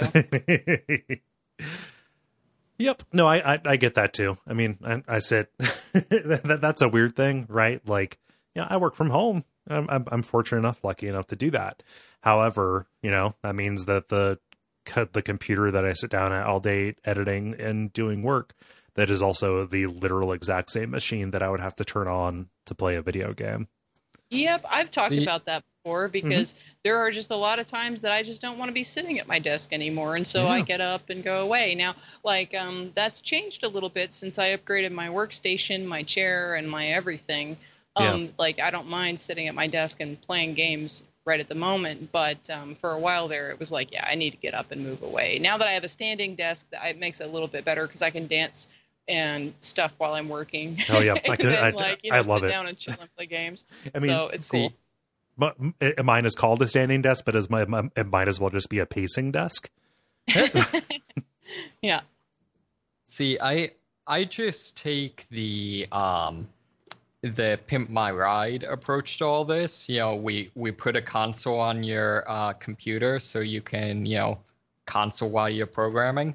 Yep. No, I, I I get that too. I mean, I, I said that, that's a weird thing, right? Like, yeah, I work from home. I'm, I'm I'm fortunate enough, lucky enough to do that. However, you know, that means that the the computer that I sit down at all day editing and doing work, that is also the literal exact same machine that I would have to turn on to play a video game. Yep, I've talked The- about that before because there are just a lot of times that I just don't want to be sitting at my desk anymore, and so I Yeah. get up and go away. Now, like, um, that's changed a little bit since I upgraded my workstation, my chair, and my everything. Um, Yeah. Like, I don't mind sitting at my desk and playing games right at the moment, but um, for a while there, it was like, yeah, I need to get up and move away. Now that I have a standing desk, that it makes it a little bit better because I can dance and stuff while I'm working. Oh, yeah. I can- and, I- like, you know, I love sit it. down and chill and play games. I mean, so it's see, cool. But mine is called a standing desk, but as my, my it might as well just be a pacing desk. Yeah. See, I I just take the um the pimp my ride approach to all this. You know, we we put a console on your uh, computer so you can, you know, console while you're programming.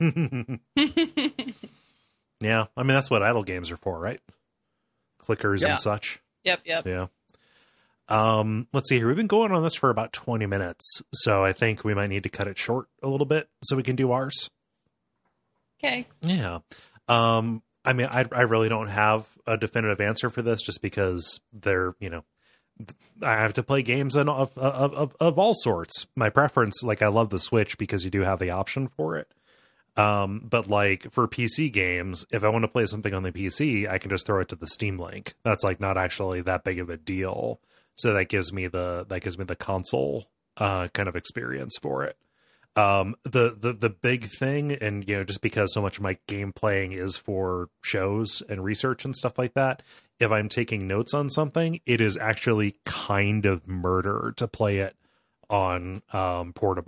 Yeah, I mean that's what idle games are for, right? Clickers Yeah. and such. Yep, yep. Yeah. Um, let's see here. We've been going on this for about twenty minutes, so I think we might need to cut it short a little bit so we can do ours. Okay. Yeah. Um, I mean, I I really don't have a definitive answer for this, just because they're, you know, I have to play games and of of of of all sorts. My preference, like, I love the Switch because you do have the option for it. Um, but like for P C games, if I want to play something on the P C, I can just throw it to the Steam Link. That's like not actually that big of a deal. So that gives me the that gives me the console uh, kind of experience for it. Um, the the the big thing, and you know, just because so much of my game playing is for shows and research and stuff like that, if I'm taking notes on something, it is actually kind of murder to play it on um, portable.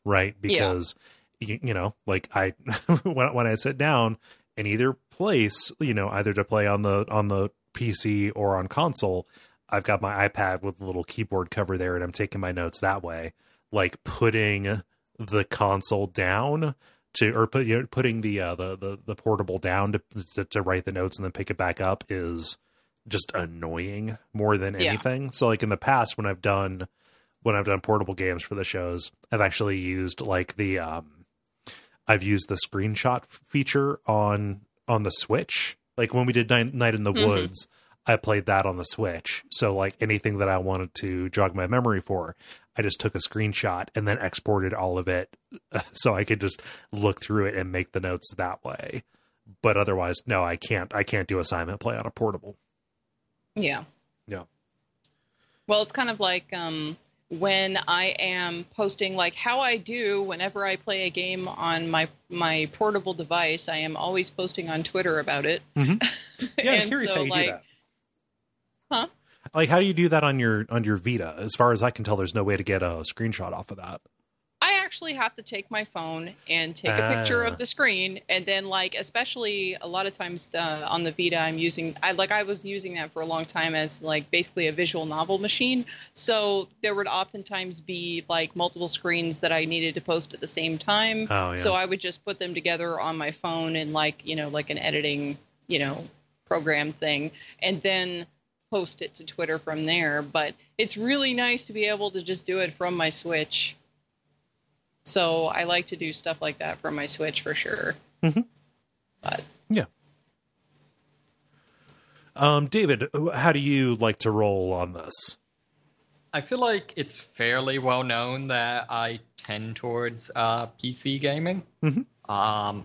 right? Because yeah. you, you know, like I when when I sit down in either place, you know, either to play on the on the P C or on console, I've got my iPad with the little keyboard cover there, and I'm taking my notes that way. Like putting the console down to, or put, you know, putting the, uh, the, the, the portable down to, to, to write the notes and then pick it back up is just annoying more than yeah. anything. So like in the past, when I've done, when I've done portable games for the shows, I've actually used like the, um, I've used the screenshot feature on, on the Switch. Like when we did Night, Night in the mm-hmm. Woods, I played that on the Switch. So like anything that I wanted to jog my memory for, I just took a screenshot and then exported all of it so I could just look through it and make the notes that way. But otherwise, no, I can't. I can't do assignment play on a portable. Yeah. Yeah. Well, it's kind of like um, when I am posting, like how I do whenever I play a game on my my portable device, I am always posting on Twitter about it. Mm-hmm. Yeah, I'm curious so, how you like, do that. Huh? Like, how do you do that on your on your Vita? As far as I can tell, there's no way to get a screenshot off of that. I actually have to take my phone and take a picture Ah. of the screen, and then, like, especially a lot of times the, on the Vita, I'm using, I like, I was using that for a long time as, like, basically a visual novel machine. So there would oftentimes be, like, multiple screens that I needed to post at the same time. Oh, yeah. So I would just put them together on my phone in, like, you know, like an editing, you know, program thing, and then post it to Twitter from there. But it's really nice to be able to just do it from my Switch. So I like to do stuff like that from my Switch for sure. Mm-hmm. But yeah. Um, David, how do you like to roll on this? I feel like it's fairly well known that I tend towards uh, P C gaming. Mm-hmm. Um,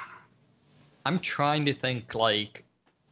I'm trying to think like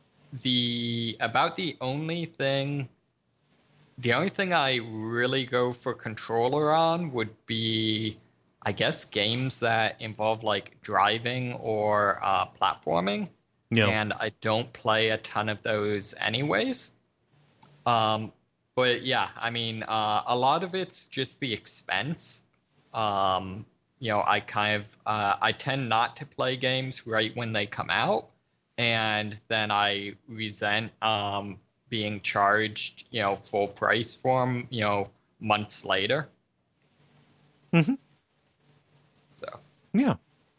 the about the only thing. The only thing I really go for controller on would be, I guess, games that involve like driving or uh, platforming. Yeah. And I don't play a ton of those anyways. Um, but yeah, I mean, uh, a lot of it's just the expense. Um, you know, I kind of, uh, I tend not to play games right when they come out. And then I resent um, being charged, you know, full price for them, you know, months later. Mm-hmm. So. Yeah.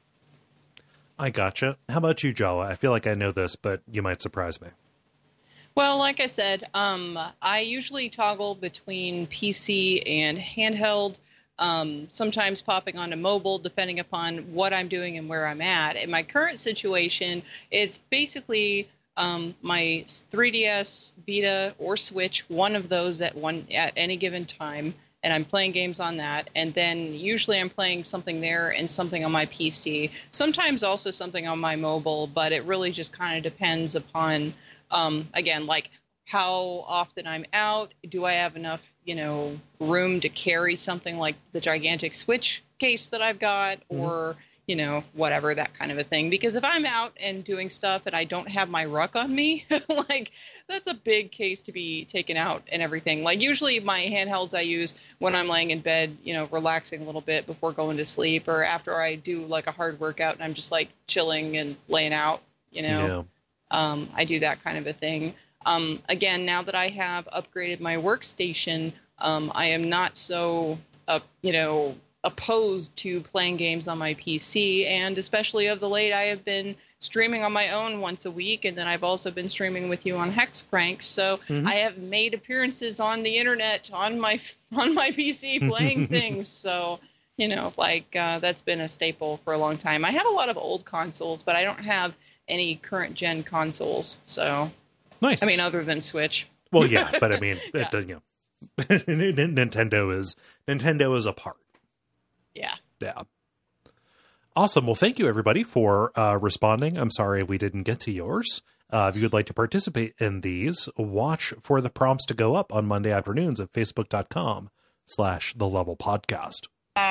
I gotcha. How about you, Jala? I feel like I know this, but you might surprise me. Well, like I said, um, I usually toggle between P C and handheld, um, sometimes popping onto mobile, depending upon what I'm doing and where I'm at. In my current situation, it's basically um, my three D S, Vita, or Switch, one of those at one at any given time, and I'm playing games on that. And then usually I'm playing something there and something on my P C. Sometimes also something on my mobile, but it really just kind of depends upon, um, again, like how often I'm out. Do I have enough, you know, room to carry something like the gigantic Switch case that I've got, mm-hmm. or, you know, whatever, that kind of a thing. Because if I'm out and doing stuff and I don't have my ruck on me, like, that's a big case to be taken out and everything. Like, usually my handhelds I use when I'm laying in bed, you know, relaxing a little bit before going to sleep, or after I do, like, a hard workout and I'm just, like, chilling and laying out, you know. Yeah. Um, I do that kind of a thing. Um, again, now that I have upgraded my workstation, um, I am not so, uh, you know, opposed to playing games on my P C, and especially of the late, I have been streaming on my own once a week, and then I've also been streaming with you on Hexcrank, so mm-hmm. I have made appearances on the internet on my on my P C playing things, so, you know, like, uh, that's been a staple for a long time. I have a lot of old consoles, but I don't have any current-gen consoles, so... Nice. I mean, other than Switch. Well, yeah, but I mean, yeah. it, you know, Nintendo is Nintendo is a part. Yeah. Yeah. Awesome. Well, thank you, everybody, for uh, responding. I'm sorry if we didn't get to yours. Uh, if you would like to participate in these, watch for the prompts to go up on Monday afternoons at facebook.com slash the level podcast.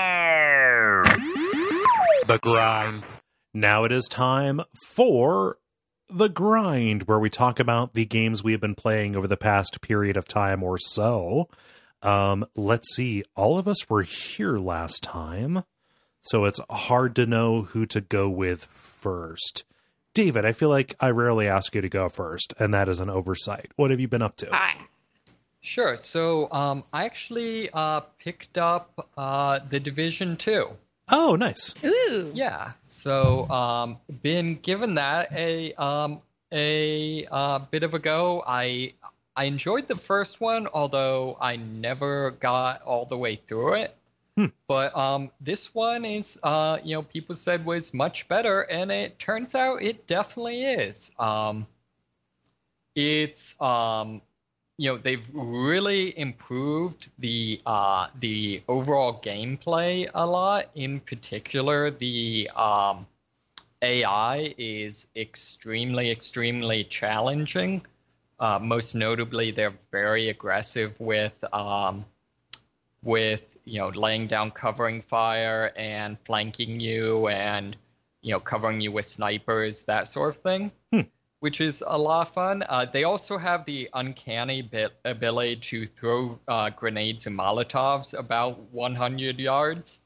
The grind. Now it is time for The Grind, where we talk about the games we have been playing over the past period of time or so. Um, let's see. All of us were here last time. so it's hard to know who to go with first. David, I feel like I rarely ask you to go first, and that is an oversight. What have you been up to? Hi. Sure. So um, I actually uh, picked up uh, The Division two. Oh, nice. Ooh. Yeah. So um, been given that a um, a uh, bit of a go. I I enjoyed the first one, although I never got all the way through it. Hmm. But um, this one is, uh, you know, people said was much better, and it turns out it definitely is. Um, it's, um, you know, they've really improved the uh, the overall gameplay a lot. In particular, the um, A I is extremely, extremely challenging. Uh, most notably, they're very aggressive with um, with you know laying down covering fire and flanking you, and you know covering you with snipers, that sort of thing, hmm. which is a lot of fun. Uh, they also have the uncanny bit ability to throw uh, grenades and Molotovs about one hundred yards.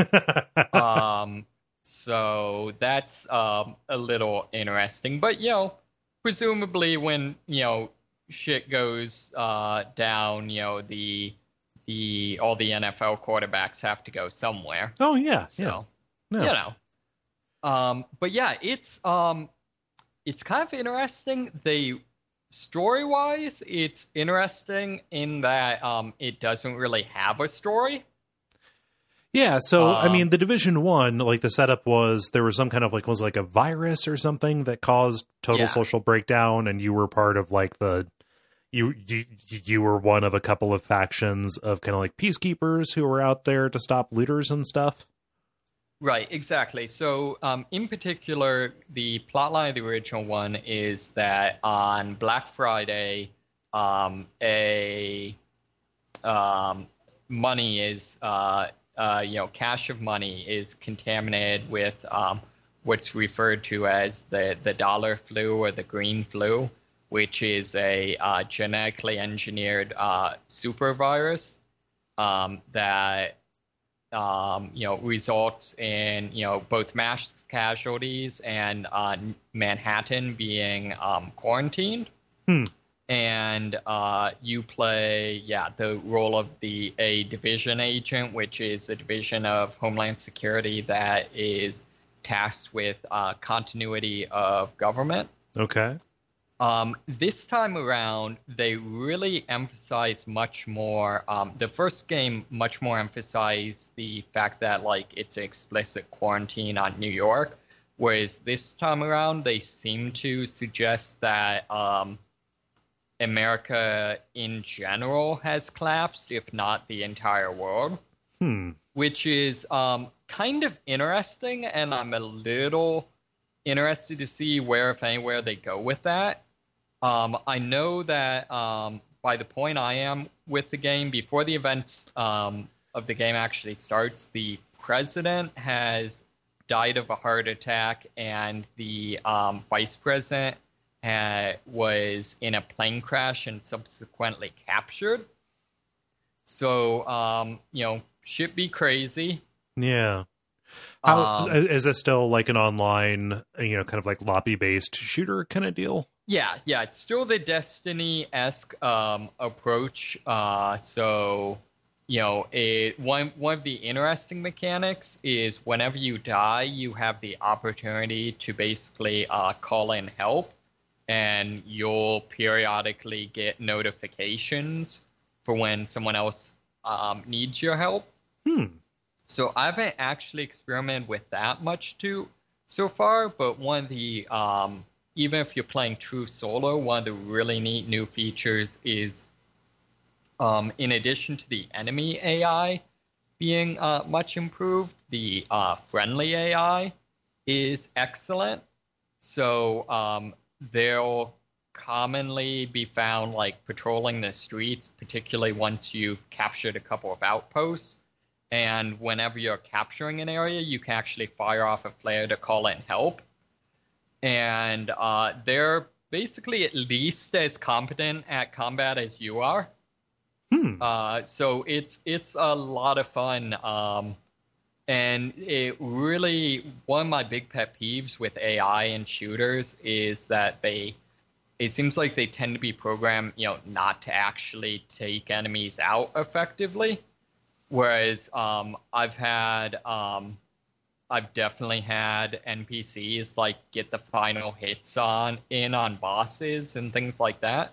um, so that's um, a little interesting, but you know. Presumably, when you know shit goes uh, down, you know the the all the N F L quarterbacks have to go somewhere. Oh yeah, So yeah. you know, um, but yeah, it's um, it's kind of interesting. They story wise, it's interesting in that um, it doesn't really have a story. Yeah, so um, I mean, Um, the Division One, like the setup was there was some kind of like was like a virus or something that caused total Yeah. social breakdown, and you were part of like the you you you were one of a couple of factions of kind of like peacekeepers who were out there to stop looters and stuff. Right, exactly. So, um, in particular, the plotline of the original one is that on Black Friday, um, a um, money is, uh, uh, you know, cache of money is contaminated with um, what's referred to as the, the dollar flu or the green flu, which is a uh, genetically engineered uh, super virus um, that Um, you know, results in, you know, both mass casualties and uh, Manhattan being um, quarantined. Hmm. And uh, you play, yeah, the role of the a division agent, which is a division of Homeland Security that is tasked with uh, continuity of government. Okay. Um, this time around, they really emphasize much more. Um, the first game much more emphasized the fact that like it's an explicit quarantine on New York, whereas this time around they seem to suggest that um, America in general has collapsed, if not the entire world. Hmm. Which is um, kind of interesting, and I'm a little interested to see where, if anywhere, they go with that. Um, I know that um, by the point I am with the game, before the events um, of the game actually starts, the president has died of a heart attack, and the um, vice president had, was in a plane crash and subsequently captured. So, um, you know, shit be crazy. Yeah. How, Um, is this still like an online, you know, kind of like lobby-based shooter kind of deal? Yeah, yeah, it's still the Destiny-esque um, approach. Uh, so, you know, it one one of the interesting mechanics is whenever you die, you have the opportunity to basically uh, call in help, and you'll periodically get notifications for when someone else um, needs your help. Hmm. So I haven't actually experimented with that much too so far, but one of the um, even if you're playing true solo, one of the really neat new features is, um, in addition to the enemy A I being uh, much improved, the uh, friendly A I is excellent. So um, they'll commonly be found like patrolling the streets, particularly once you've captured a couple of outposts. And whenever you're capturing an area, you can actually fire off a flare to call in help. And uh, they're basically at least as competent at combat as you are. Hmm. Uh, so it's it's a lot of fun. Um, And it really, one of my big pet peeves with A I and shooters is that they, it seems like they tend to be programmed, you know, not to actually take enemies out effectively. Whereas um, I've had, um, I've definitely had N P Cs like get the final hits on in on bosses and things like that.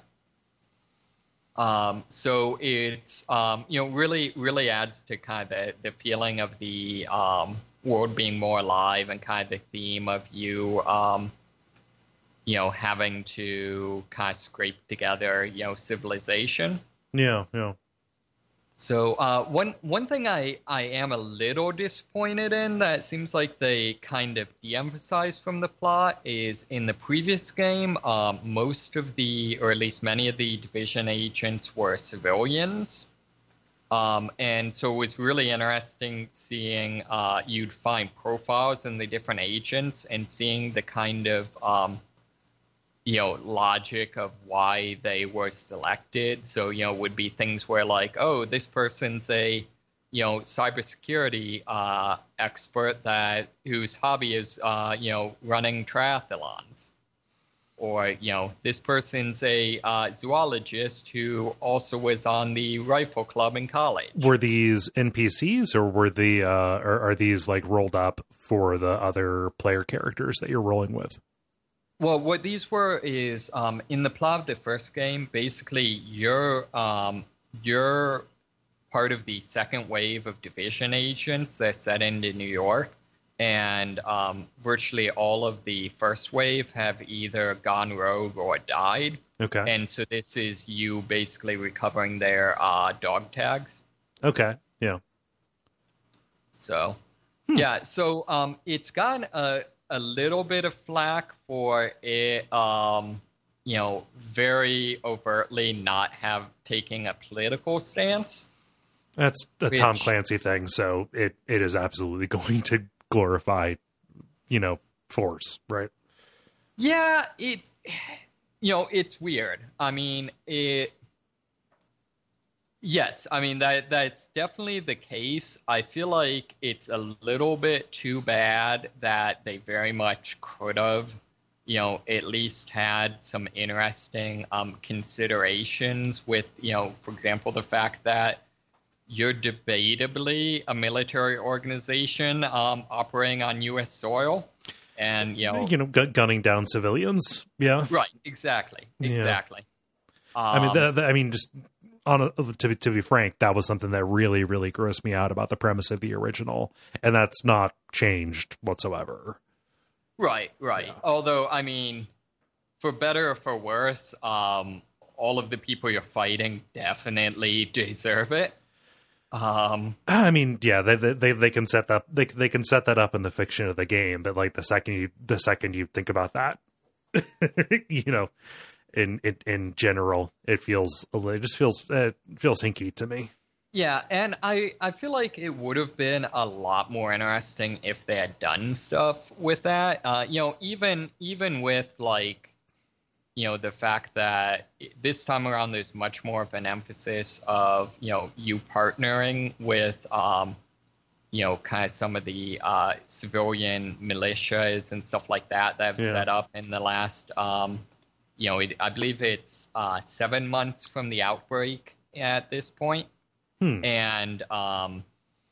Um, so it's, um, you know, really, really adds to kind of the, the feeling of the um, world being more alive and kind of the theme of you, um, you know, having to kind of scrape together, you know, civilization. Yeah, yeah. So uh, one one thing I, I am a little disappointed in that seems like they kind of de-emphasized from the plot is in the previous game, um, most of the, or at least many of the Division agents were civilians. Um, and so it was really interesting seeing uh, you'd find profiles in the different agents and seeing the kind of um, you know, logic of why they were selected. So, you know, would be things where like, oh, this person's a, you know, cybersecurity uh, expert that whose hobby is, uh, you know, running triathlons. Or, you know, this person's a uh, zoologist who also was on the rifle club in college. Were these N P Cs or were the, uh, or are these like rolled up for the other player characters that you're rolling with? Well, what these were is um, in the plot of the first game, basically you're um, you're part of the second wave of Division agents that set into New York, and um, virtually all of the first wave have either gone rogue or died. Okay. And so this is you basically recovering their uh, dog tags. Okay. Yeah. So, Hmm. yeah. So um, it's gotten a a little bit of flack for it, um, you know, very overtly not have taking a political stance. That's a Which- Tom Clancy thing, so it, it is absolutely going to glorify, you know, force, right? Yeah, it's, you know, it's weird. I mean, it. Yes, I mean that that's definitely the case. I feel like it's a little bit too bad that they very much could have, you know, at least had some interesting um, considerations with, you know, for example, the fact that you're debatably a military organization um, operating on U S soil, and you know, You know, gu- gunning down civilians. Yeah. right, exactly, Yeah. exactly. I mean, Um, the, the, I mean, just on a, to be, to be frank, that was something that really, really grossed me out about the premise of the original, and that's not changed whatsoever. Right, right. Yeah. Although, I mean, for better or for worse, um, all of the people you're fighting definitely deserve it. Um, I mean, yeah, they they they can set that they they can set that up in the fiction of the game, but like the second you the second you think about that, you know, in in in general, it feels it just feels it feels hinky to me. yeah, and I, I feel like it would have been a lot more interesting if they had done stuff with that. Uh, you know, even even with like, you know, the fact that this time around there's much more of an emphasis of, you know, you partnering with, um, you know, kind of some of the uh, civilian militias and stuff like that that have Yeah. set up in the last, um, you know, it, I believe it's uh, seven months from the outbreak at this point. Hmm. And um,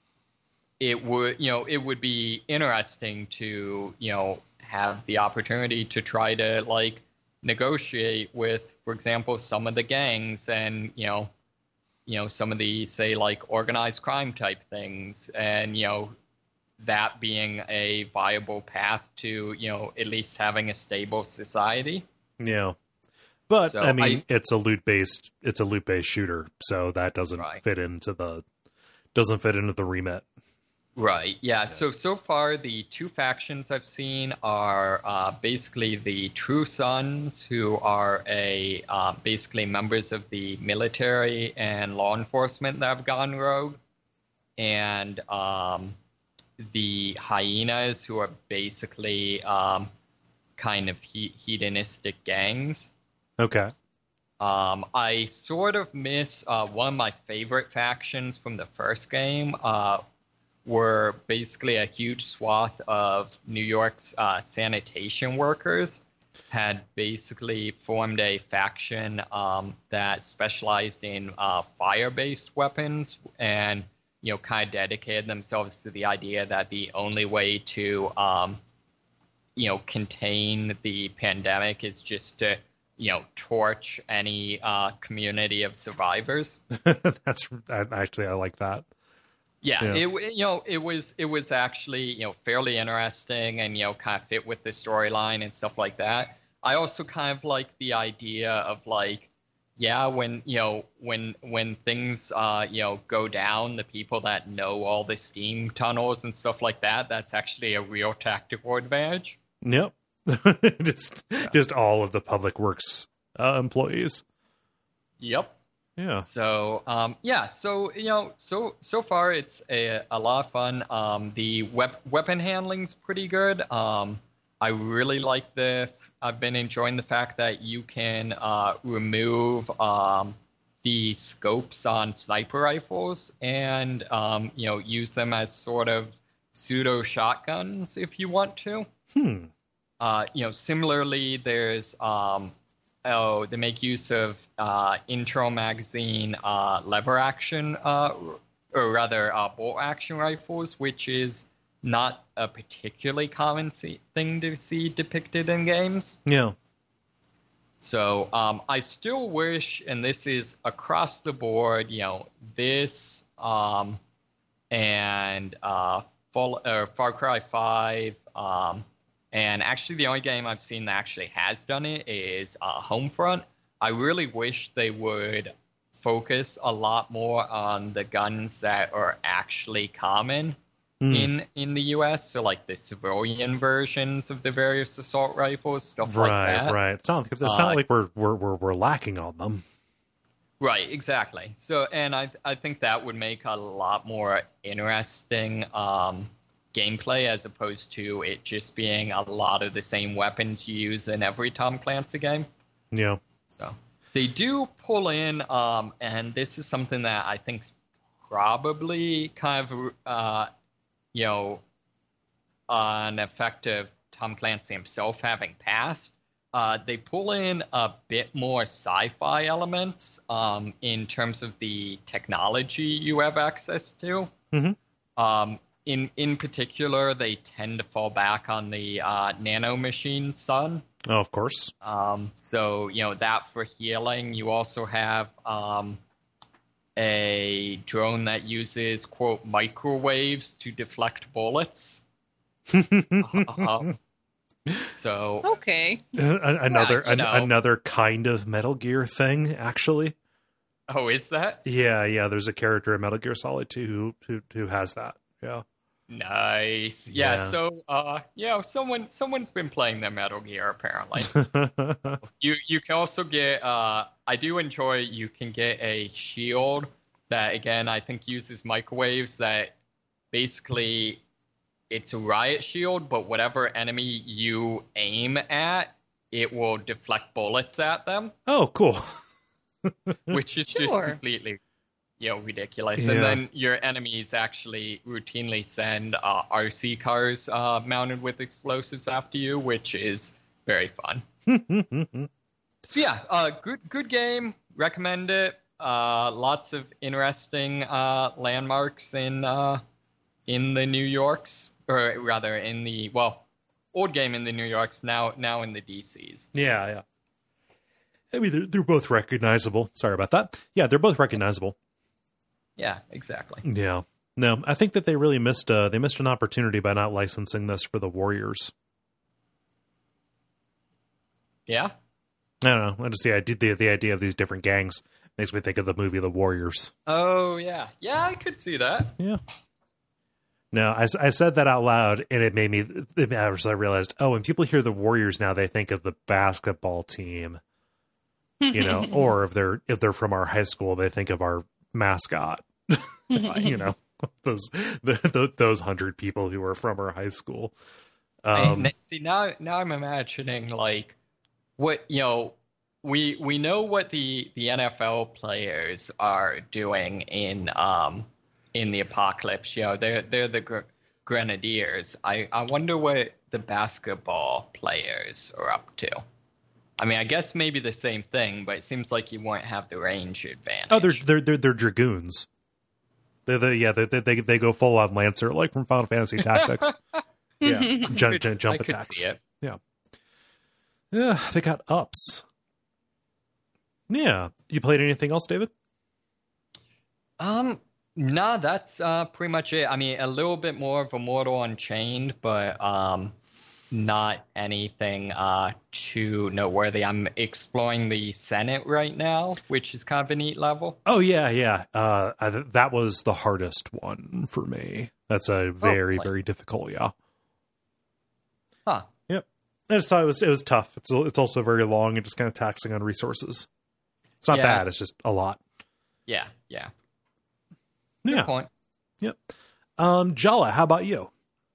it would, you know, it would be interesting to, you know, have the opportunity to try to like negotiate with, for example, some of the gangs and, you know, you know, some of the, say, like organized crime type things, and, you know, that being a viable path to, you know, at least having a stable society. Yeah, but So I mean, I- it's a loot based it's a loot based shooter, so that doesn't Right. fit into the doesn't fit into the remit. Right. Yeah. So so far, the two factions I've seen are uh, basically the True Sons, who are a uh, basically members of the military and law enforcement that have gone rogue, and um, the Hyenas, who are basically um, kind of he- hedonistic gangs. Okay. Um, I sort of miss uh, one of my favorite factions from the first game. Uh, were basically a huge swath of New York's uh, sanitation workers had basically formed a faction um, that specialized in uh, fire-based weapons and, you know, kind of dedicated themselves to the idea that the only way to, um, you know, contain the pandemic is just to, you know, torch any uh, community of survivors. That's actually, I like that. Yeah, Yeah. it you know it was it was actually you know fairly interesting and you know kind of fit with the storyline and stuff like that. I also kind of like the idea of like, yeah, when you know when when things uh you know go down, the people that know all the steam tunnels and stuff like that, that's actually a real tactical advantage. Yep. just just all of the public works uh, employees. Yep. Yeah. So, um, yeah, so, you know, so so far it's a, a lot of fun. Um, the wep- weapon handling's pretty good. Um, I really like the, I've been enjoying the fact that you can uh, remove um, the scopes on sniper rifles and, um, you know, use them as sort of pseudo shotguns if you want to. Hmm. Uh, you know, similarly, there's, um, oh, they make use of uh, internal magazine uh, lever action, uh, or rather uh, bolt action rifles, which is not a particularly common see- thing to see depicted in games. Yeah. So um, I still wish, and this is across the board, you know, this um, and uh, Fall, uh, Far Cry five, um, and actually the only game I've seen that actually has done it is uh, Homefront. I really wish they would focus a lot more on the guns that are actually common Mm. in in the U S, so like the civilian versions of the various assault rifles, stuff Right, like that. right. It's not, it's Uh, not like we're, we're we're we're lacking on them. Right, exactly. So, and I I think that would make a lot more interesting um, gameplay as opposed to it just being a lot of the same weapons you use in every Tom Clancy game. Yeah. So they do pull in, um, and this is something that I think's probably kind of, uh, you know, an effect of Tom Clancy himself having passed. Uh, they pull in a bit more sci-fi elements um, in terms of the technology you have access to. Mhm. Um, in in particular, they tend to fall back on the uh, nano machine sun. Oh, of course. Um, so, you know, that for healing. You also have um, a drone that uses, quote, microwaves to deflect bullets. Uh, so, Okay. An- another you an- know. another kind of Metal Gear thing, actually. oh, is that? Yeah, yeah. There's a character in Metal Gear Solid two who who, who has that. Yeah. Nice. Yeah, Yeah. so, uh, yeah, someone, someone's been playing their Metal Gear, apparently. You you can also get, uh, I do enjoy, you can get a shield that, again, I think uses microwaves that basically, it's a riot shield, but whatever enemy you aim at, it will deflect bullets at them, Oh, cool. which is just Sure. completely, you know, ridiculous. Yeah. And then your enemies actually routinely send uh, R C cars uh, mounted with explosives after you, which is very fun. So yeah, uh, good good game. Recommend it. Uh, lots of interesting uh, landmarks in uh, in the New Yorks, or rather in the well, old game in the New Yorks, now now in the D Cs. Yeah, yeah. I mean, they're, they're both recognizable. Sorry about that. Yeah, they're both recognizable. Yeah, exactly. Yeah. No, I think that they really missed uh they missed an opportunity by not licensing this for the Warriors. Yeah. I don't know. I just see I did the the idea of these different gangs makes me think of the movie The Warriors. Oh yeah, yeah, I could see that. Yeah. No, I, s- I said that out loud, and it made me. It, I was- I realized, oh, when people hear the Warriors now, they think of the basketball team, you know, or if they're if they're from our high school, they think of our mascot, you know, those the, the, those hundred people who are from our high school. Um, I, see now, now I'm imagining like what you know. We we know what the, the N F L players are doing in um in the apocalypse. You know, they're they're the gr- grenadiers. I I wonder what the basketball players are up to. I mean, I guess maybe the same thing, but it seems like you won't have the range advantage. Oh, they're they're they're, they're dragoons. They're the yeah they they they go full on Lancer like from Final Fantasy Tactics. Yeah, jump jump, jump I could attacks. see it. Yeah, yeah, they got ups. Yeah, you played anything else, David? Um, no, that's uh pretty much it. I mean, a little bit more of Immortal Unchained, but um, not anything uh too noteworthy. I'm exploring the Senate right now, which is kind of a neat level. Oh yeah, yeah. Uh, I, that was the hardest one for me. That's a very Oh, very difficult. Yeah. Huh. Yep. I just thought it was it was tough. It's it's also very long and just kind of taxing on resources. It's not Yeah, bad. it's- It's just a lot. Yeah, yeah. Good Yeah. point. Yep. Um, Jala, how about you?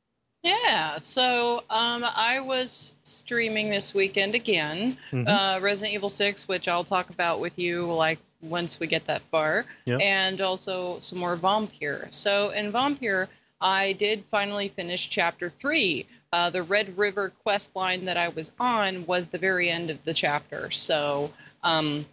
Yeah, so um, I was streaming this weekend again, Mhm. uh, Resident Evil six, which I'll talk about with you like once we get that far, Yep. and also some more Vampire. So in Vampire, I did finally finish chapter three. Uh, the Red River quest line that I was on was the very end of the chapter, so um,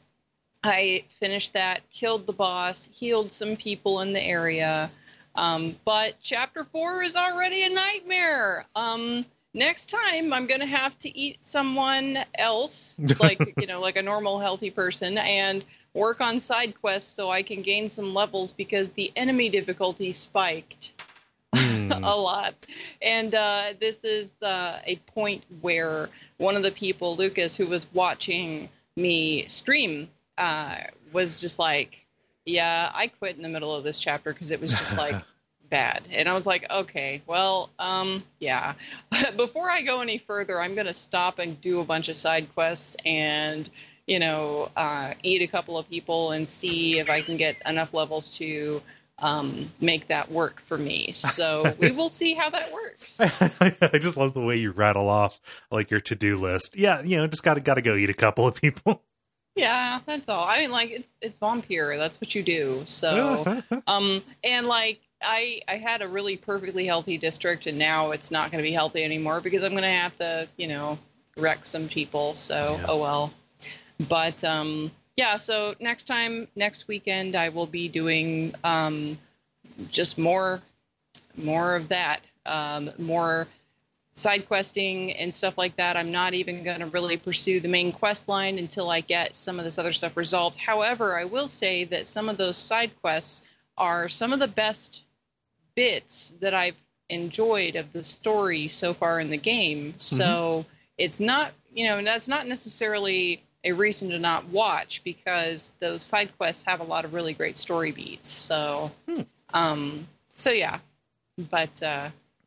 I finished that, killed the boss, healed some people in the area. Um, but chapter four is already a nightmare. Um, next time I'm going to have to eat someone else, like, you know, like a normal healthy person, and work on side quests so I can gain some levels because the enemy difficulty spiked Hmm. a lot. And uh, this is uh, a point where one of the people, Lucas, who was watching me stream, uh, was just like, yeah, I quit in the middle of this chapter because it was just like bad. And I was like, okay, well, um, yeah. Before I go any further, I'm going to stop and do a bunch of side quests and, you know, uh, eat a couple of people and see if I can get enough levels to um, make that work for me. So we will see how that works. I just love the way you rattle off like your to-do list. Yeah, you know, just gotta gotta go eat a couple of people. Yeah, that's all. I mean, like, it's it's Vampire. That's what you do. So, um, and like, I I had a really perfectly healthy district, and now it's not going to be healthy anymore because I'm going to have to, you know, wreck some people. So, Yeah. oh well. But um, yeah. So next time, next weekend, I will be doing um, just more more of that, um, more side questing and stuff like that. I'm not even going to really pursue the main quest line until I get some of this other stuff resolved. However, I will say that some of those side quests are some of the best bits that I've enjoyed of the story so far in the game. So it's not, you know, that's not necessarily a reason to not watch because those side quests have a lot of really great story beats. So, Hmm. um, so yeah, but, uh,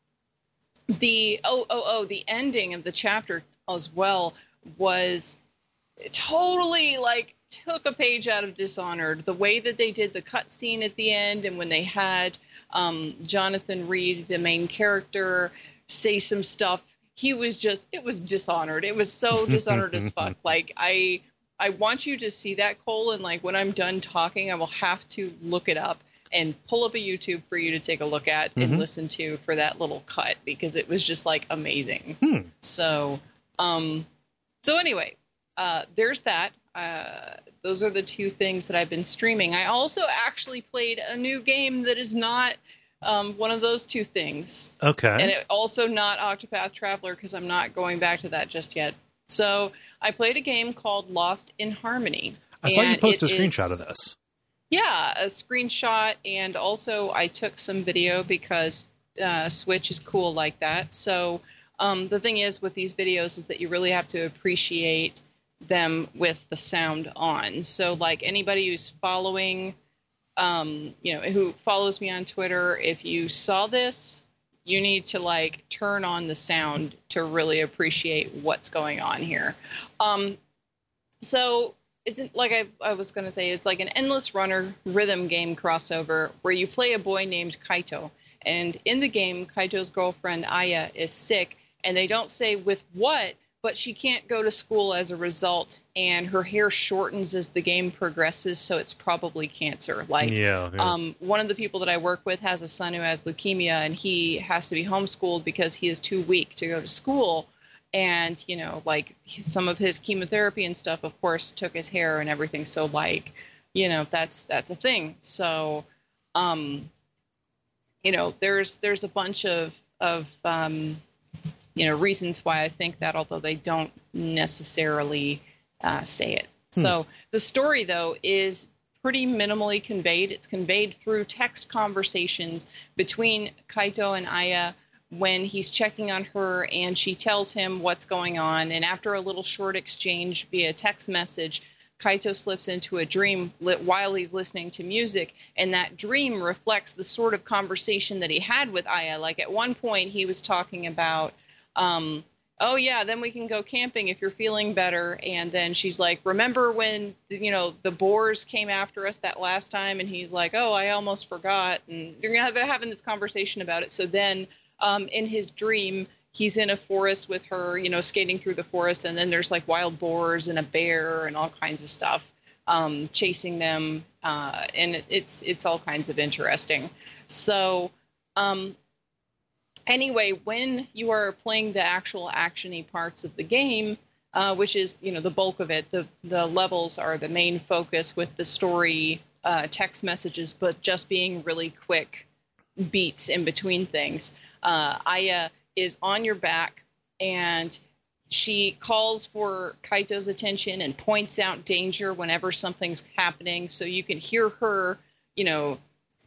the oh oh oh the ending of the chapter as well was totally like took a page out of Dishonored. The way that they did the cutscene at the end, and when they had um, Jonathan Reed, the main character, say some stuff, he was just it was Dishonored. It was so Dishonored as fuck. Like I I want you to see that, Cole, and like when I'm done talking, I will have to look it up and pull up a YouTube for you to take a look at and Mhm. listen to for that little cut because it was just like amazing. Hmm. So, um, so anyway, uh, there's that. Uh, those are the two things that I've been streaming. I also actually played a new game that is not um, one of those two things, Okay. and it also not Octopath Traveler because I'm not going back to that just yet. So I played a game called Lost in Harmony. I saw you and post a it screenshot is- of this. Yeah, a screenshot, and also I took some video because uh, Switch is cool like that. So um, the thing is with these videos is that you really have to appreciate them with the sound on. So like anybody who's following, um, you know, who follows me on Twitter, if you saw this, you need to like turn on the sound to really appreciate what's going on here. Um, so it's like I, I was going to say, it's like an endless runner rhythm game crossover where you play a boy named Kaito. And in the game, Kaito's girlfriend, Aya, is sick. And they don't say with what, but she can't go to school as a result, and her hair shortens as the game progresses, so it's probably cancer. Like, yeah, yeah. Um, one of the people that I work with has a son who has leukemia, and he has to be homeschooled because he is too weak to go to school. And, you know, like, some of his chemotherapy and stuff, of course, took his hair and everything. So, like, you know, that's that's a thing. So, um, you know, there's there's a bunch of, of um, you know, reasons why I think that, although they don't necessarily uh, say it. Hmm. So the story, though, is pretty minimally conveyed. It's conveyed through text conversations between Kaito and Aya when he's checking on her, and she tells him what's going on. And after a little short exchange via text message, Kaito slips into a dream while he's listening to music, and that dream reflects the sort of conversation that he had with Aya. Like, at one point, he was talking about, um, oh, yeah, then we can go camping if you're feeling better. And then she's like, remember when, you know, the boars came after us that last time? And he's like, oh, I almost forgot. And they're having this conversation about it. So then um, in his dream, he's in a forest with her, you know, skating through the forest. And then there's like wild boars and a bear and all kinds of stuff um, chasing them. Uh, and it's it's all kinds of interesting. So um anyway, when you are playing the actual action-y parts of the game, uh, which is, you know, the bulk of it, the, the levels are the main focus with the story uh, text messages, but just being really quick beats in between things. Uh, Aya is on your back, and she calls for Kaito's attention and points out danger whenever something's happening, so you can hear her, you know,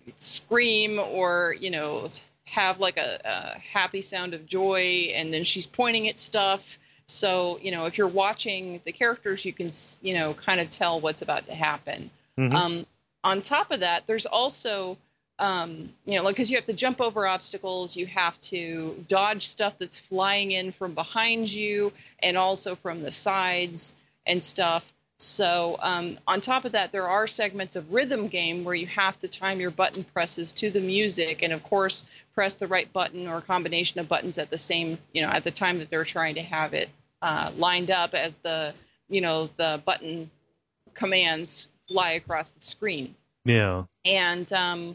scream or, you know, have like a, a happy sound of joy, and then she's pointing at stuff. So, you know, if you're watching the characters, you can, you know, kind of tell what's about to happen. Mm-hmm. Um, on top of that, there's also, um, you know, like, because you have to jump over obstacles, you have to dodge stuff that's flying in from behind you and also from the sides and stuff. So um, on top of that, there are segments of rhythm game where you have to time your button presses to the music, and of course press the right button or combination of buttons at the same, you know, at the time that they're trying to have it uh, lined up as the, you know, the button commands fly across the screen. Yeah. And um,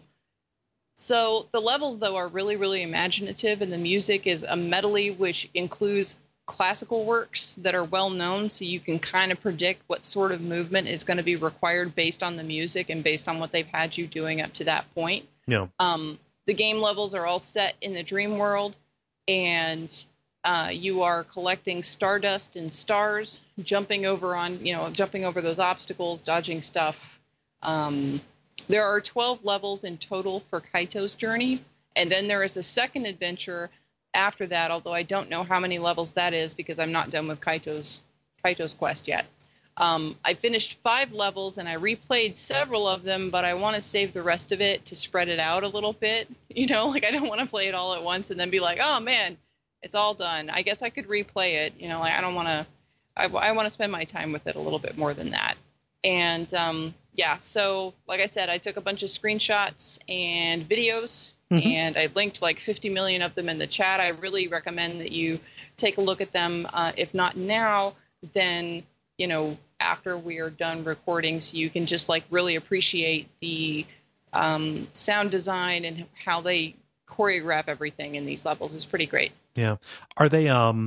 so the levels, though, are really, really imaginative, and the music is a medley which includes classical works that are well known, so you can kind of predict what sort of movement is going to be required based on the music and based on what they've had you doing up to that point. Yeah. Um, the game levels are all set in the dream world, and uh, you are collecting stardust and stars, jumping over on, you know, jumping over those obstacles, dodging stuff. Um, there are twelve levels in total for Kaito's journey, and then there is a second adventure after that, although I don't know how many levels that is because I'm not done with Kaito's Kaito's quest yet. Um, I finished five levels and I replayed several of them, but I want to save the rest of it to spread it out a little bit. You know, like, I don't want to play it all at once and then be like, oh man, it's all done. I guess I could replay it. You know, like, I don't want to, I, I want to spend my time with it a little bit more than that. And um, yeah, so like I said, I took a bunch of screenshots and videos. Mm-hmm. And I linked like fifty million of them in the chat. I really recommend that you take a look at them. Uh, if not now, then, you know, after we are done recording, so you can just like really appreciate the um, sound design and how they choreograph everything in these levels. Is pretty great. Yeah. Are they, um,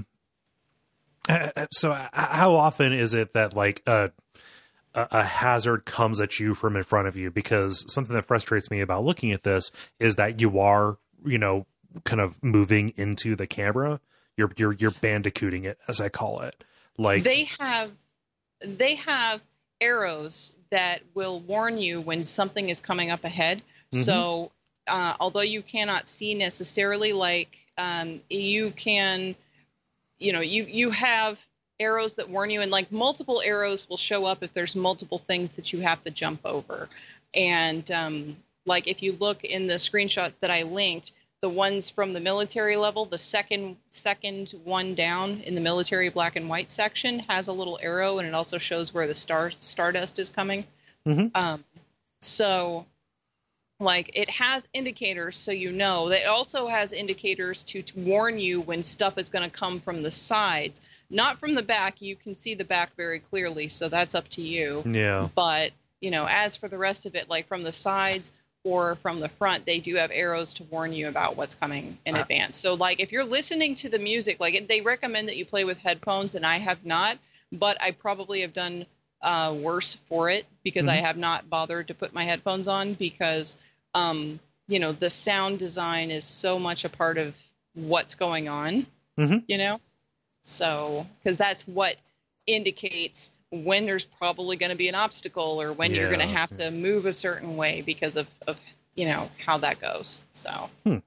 so how often is it that like, uh, a hazard comes at you from in front of you? Because something that frustrates me about looking at this is that you are, you know, kind of moving into the camera. You're you're you're bandicooting it, as I call it. Like, they have they have arrows that will warn you when something is coming up ahead. Mm-hmm. So uh, although you cannot see necessarily, like um, you can, you know, you you have arrows that warn you, and like multiple arrows will show up if there's multiple things that you have to jump over. And um, like if you look in the screenshots that I linked, the ones from the military level, the second second one down in the military black and white section has a little arrow, and it also shows where the star stardust is coming. Mm-hmm. Um, so like it has indicators, so you know. That it also has indicators to, to warn you when stuff is going to come from the sides. not from the back. You can see the back very clearly, so that's up to you. Yeah. But, you know, as for the rest of it, like from the sides or from the front, they do have arrows to warn you about what's coming in Uh, advance. So, like, if you're listening to the music, like, they recommend that you play with headphones, and I have not, but I probably have done uh, worse for it because I Mhm. have not bothered to put my headphones on because, um, you know, the sound design is so much a part of what's going on, Mhm. you know? So, because that's what indicates when there's probably going to be an obstacle or when you're going to Yeah, have to move a certain way because of, of, you know, how that goes. So, Hmm.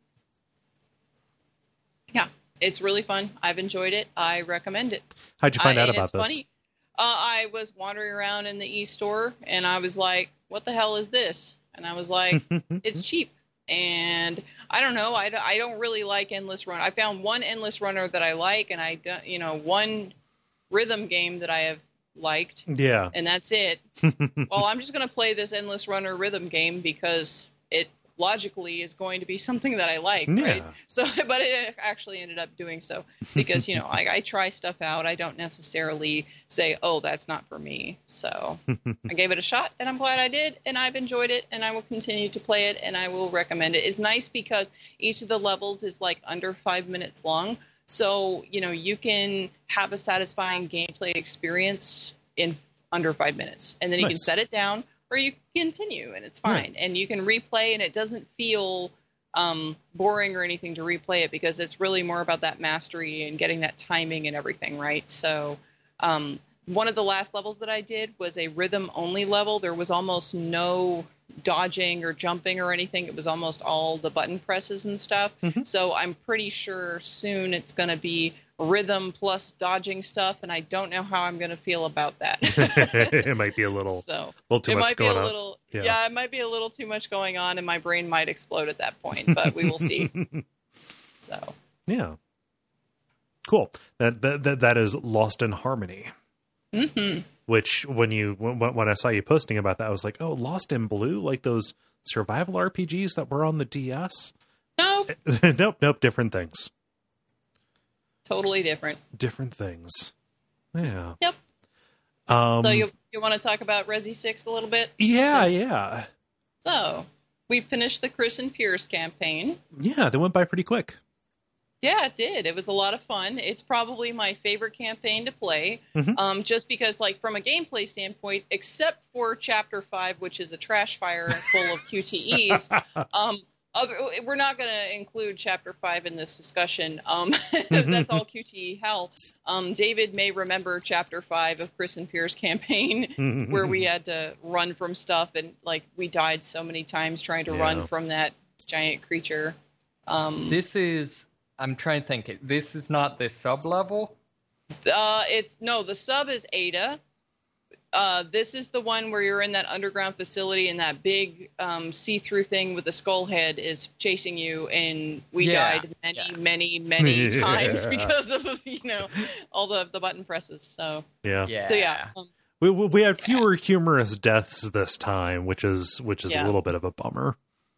yeah, it's really fun. I've enjoyed it. I recommend it. How'd you find I, out and about it's this? funny. Uh, I was wandering around in the e-store and I was like, what the hell is this? And I was like, it's cheap. And I don't know. I, I don't really like Endless Runner. I found one Endless Runner that I like, and I, don't- you know, one rhythm game that I have liked, Yeah. and that's it. Well, I'm just going to play this Endless Runner rhythm game because it logically is going to be something that I like, right? Yeah. So, but it actually ended up doing so because, you know, I, I try stuff out. I don't necessarily say, oh, that's not for me. So I gave it a shot, and I'm glad I did, and I've enjoyed it, and I will continue to play it, and I will recommend it. It's nice because each of the levels is like under five minutes long. So, you know, you can have a satisfying gameplay experience in under five minutes, and then you can Nice. set it down or you continue, and it's fine. And you can replay, and it doesn't feel um, boring or anything to replay it because it's really more about that mastery and getting that timing and everything, right? So um, one of the last levels that I did was a rhythm-only level. There was almost no dodging or jumping or anything. It was almost all the button presses and stuff. Mhm. So I'm pretty sure soon it's going to be rhythm plus dodging stuff, and I don't know how I'm going to feel about that. It might be a little, so little too it much might be going a on. little, Yeah. yeah. it might be a little too much going on, and my brain might explode at that point. But we will see. So Yeah. Cool. That, that that that is Lost in Harmony. hmm Which when you when, when I saw you posting about that, I was like, oh, Lost in Blue, like those survival R P Gs that were on the D S. no, Nope, nope, different things. totally different. Different things. Yeah. Yep. Um, So you you want to talk about Resi six a little bit? yeah, Since- yeah, So we finished the Chris and Pierce campaign. yeah. They went by pretty quick. Yeah, it did. It was a lot of fun. It's probably my favorite campaign to play, Mhm. um, just because, like, from a gameplay standpoint, except for Chapter Five, which is a trash fire full of Q T Es. um, other, we're not going to include Chapter Five in this discussion. Um, that's all Q T E hell. Um, David may remember Chapter Five of Chris and Pierce campaign, where we had to run from stuff, and like we died so many times trying to Yeah. run from that giant creature. Um, This is. I'm trying to think. This is not the sub level. Uh, it's no, the sub is Ada. Uh, this is the one where you're in that underground facility and that big um, see-through thing with the skull head is chasing you, and we Yeah, died many, yeah. many, many Yeah. times because of you know all the the button presses. So Yeah. Yeah. so yeah, um, We we we had fewer humorous deaths this time, which is which is a Yeah. little bit of a bummer.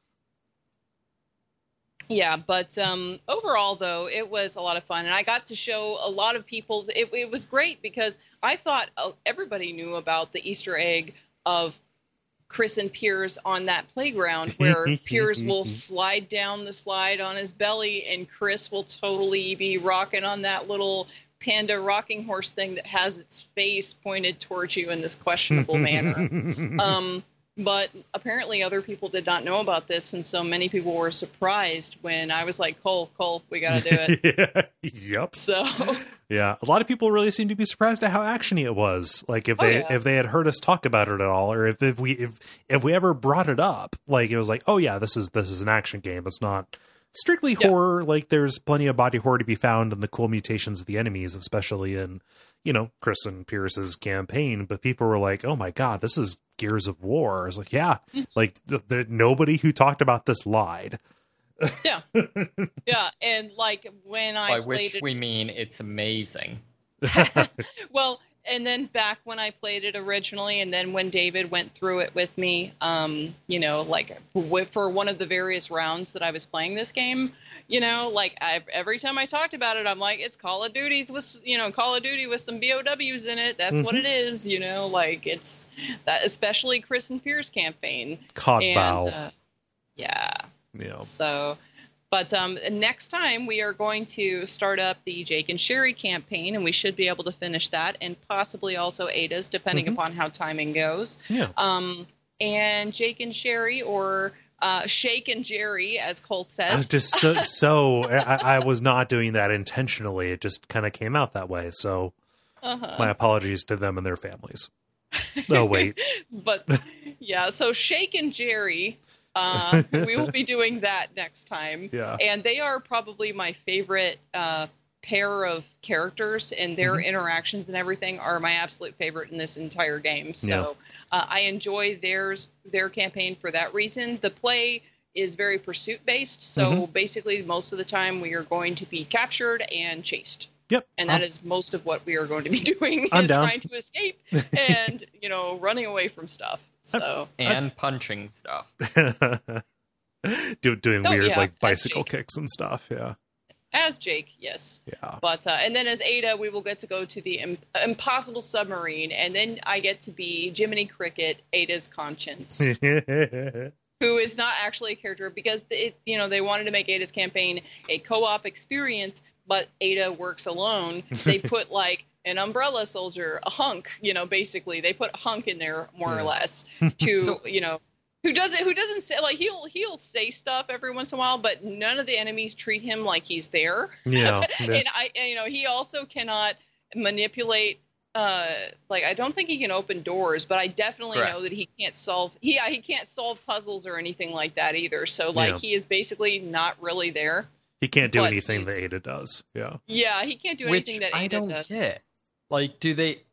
yeah. But um, overall, though, it was a lot of fun, and I got to show a lot of people. It, it was great because I thought uh, everybody knew about the Easter egg of Chris and Piers on that playground where Piers will slide down the slide on his belly and Chris will totally be rocking on that little panda rocking horse thing that has its face pointed towards you in this questionable manner. Um, but apparently other people did not know about this, and so many people were surprised when I was like, Cole, Cole, we got to do it. Yeah. Yep. So, Yeah, a lot of people really seem to be surprised at how actiony it was. Like if Oh, they yeah. if they had heard us talk about it at all, or if, if we if if we ever brought it up, like it was like, oh yeah, this is this is an action game. It's not strictly Yeah. horror. Like there's plenty of body horror to be found in the cool mutations of the enemies, especially in you know Chris and Pierce's campaign. But people were like, oh my god, this is Gears of War. I was like, yeah, like th- th- nobody who talked about this lied. yeah. Yeah, and like when I By played which it we mean it's amazing. well, and then back when I played it originally, and then when David went through it with me, um, you know, like for one of the various rounds that I was playing this game, you know, like I, every time I talked about it, I'm like, it's Call of Duty's with, you know, Call of Duty with some B O Ws in it. That's mm-hmm. what it is, you know, like it's that, especially Chris and Pierce campaign. Cod and, bow. Uh, yeah. Yeah. So. But um, next time we are going to start up the Jake and Sherry campaign, and we should be able to finish that, and possibly also Ada's, depending mm-hmm. upon how timing goes. Yeah. Um, and Jake and Sherry, or uh, Shake and Jerry, as Cole says. I was just so, so I, I was not doing that intentionally. It just kind of came out that way. So uh-huh. my apologies to them and their families. Oh, wait. But yeah, so Shake and Jerry. uh, we will be doing that next time. Yeah. And they are probably my favorite uh, pair of characters, and their mm-hmm. interactions and everything are my absolute favorite in this entire game. So yeah. uh, I enjoy theirs, their campaign for that reason. The play is very pursuit based. So mm-hmm. basically most of the time we are going to be captured and chased. Yep. And that um, is most of what we are going to be doing I'm is down. trying to escape and, you know, running away from stuff. So and I'm, punching stuff. Do, doing oh, weird yeah, like bicycle kicks and stuff. Yeah. As Jake, yes. Yeah. But uh, and then as Ada, we will get to go to the Im- Impossible Submarine, and then I get to be Jiminy Cricket, Ada's conscience. Who is not actually a character because it, you know, they wanted to make Ada's campaign a co-op experience, but Ada works alone. They put like an umbrella soldier, a hunk, you know, basically they put a hunk in there more yeah. or less to, so, you know, who doesn't who doesn't say like he'll he'll say stuff every once in a while, but none of the enemies treat him like he's there. Yeah, yeah. And I, and, you know, he also cannot manipulate. Uh, like I don't think he can open doors, but I definitely Correct. know that he can't solve. He yeah, he can't solve puzzles or anything like that either. So like yeah. he is basically not really there. He can't do anything that Ada does. Yeah. Yeah, he can't do Which anything that Ada I don't does. Get. Like, do they?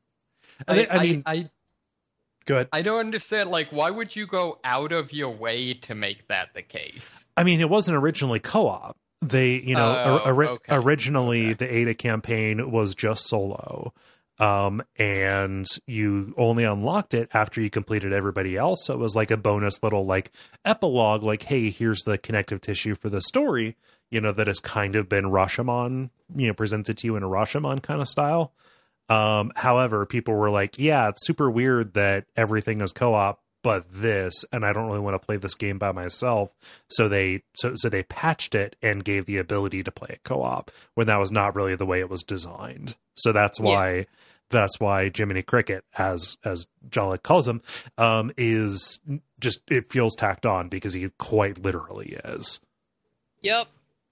I, I, I mean, I, I go ahead. I don't understand. Like, why would you go out of your way to make that the case? I mean, it wasn't originally co-op. They, you know, oh, or, okay. originally okay. the Ada campaign was just solo. Um, and you only unlocked it after you completed everybody else. So it was like a bonus little like epilogue, like, hey, here's the connective tissue for the story, you know, that has kind of been Rashomon, you know, presented to you in a Rashomon kind of style. Um, however, people were like, yeah, it's super weird that everything is co-op, but this, and I don't really want to play this game by myself. So they, so, so they patched it and gave the ability to play it co-op when that was not really the way it was designed. So that's why, yeah. that's why Jiminy Cricket, as, as Jolly calls him, um, is just, it feels tacked on because he quite literally is. Yep.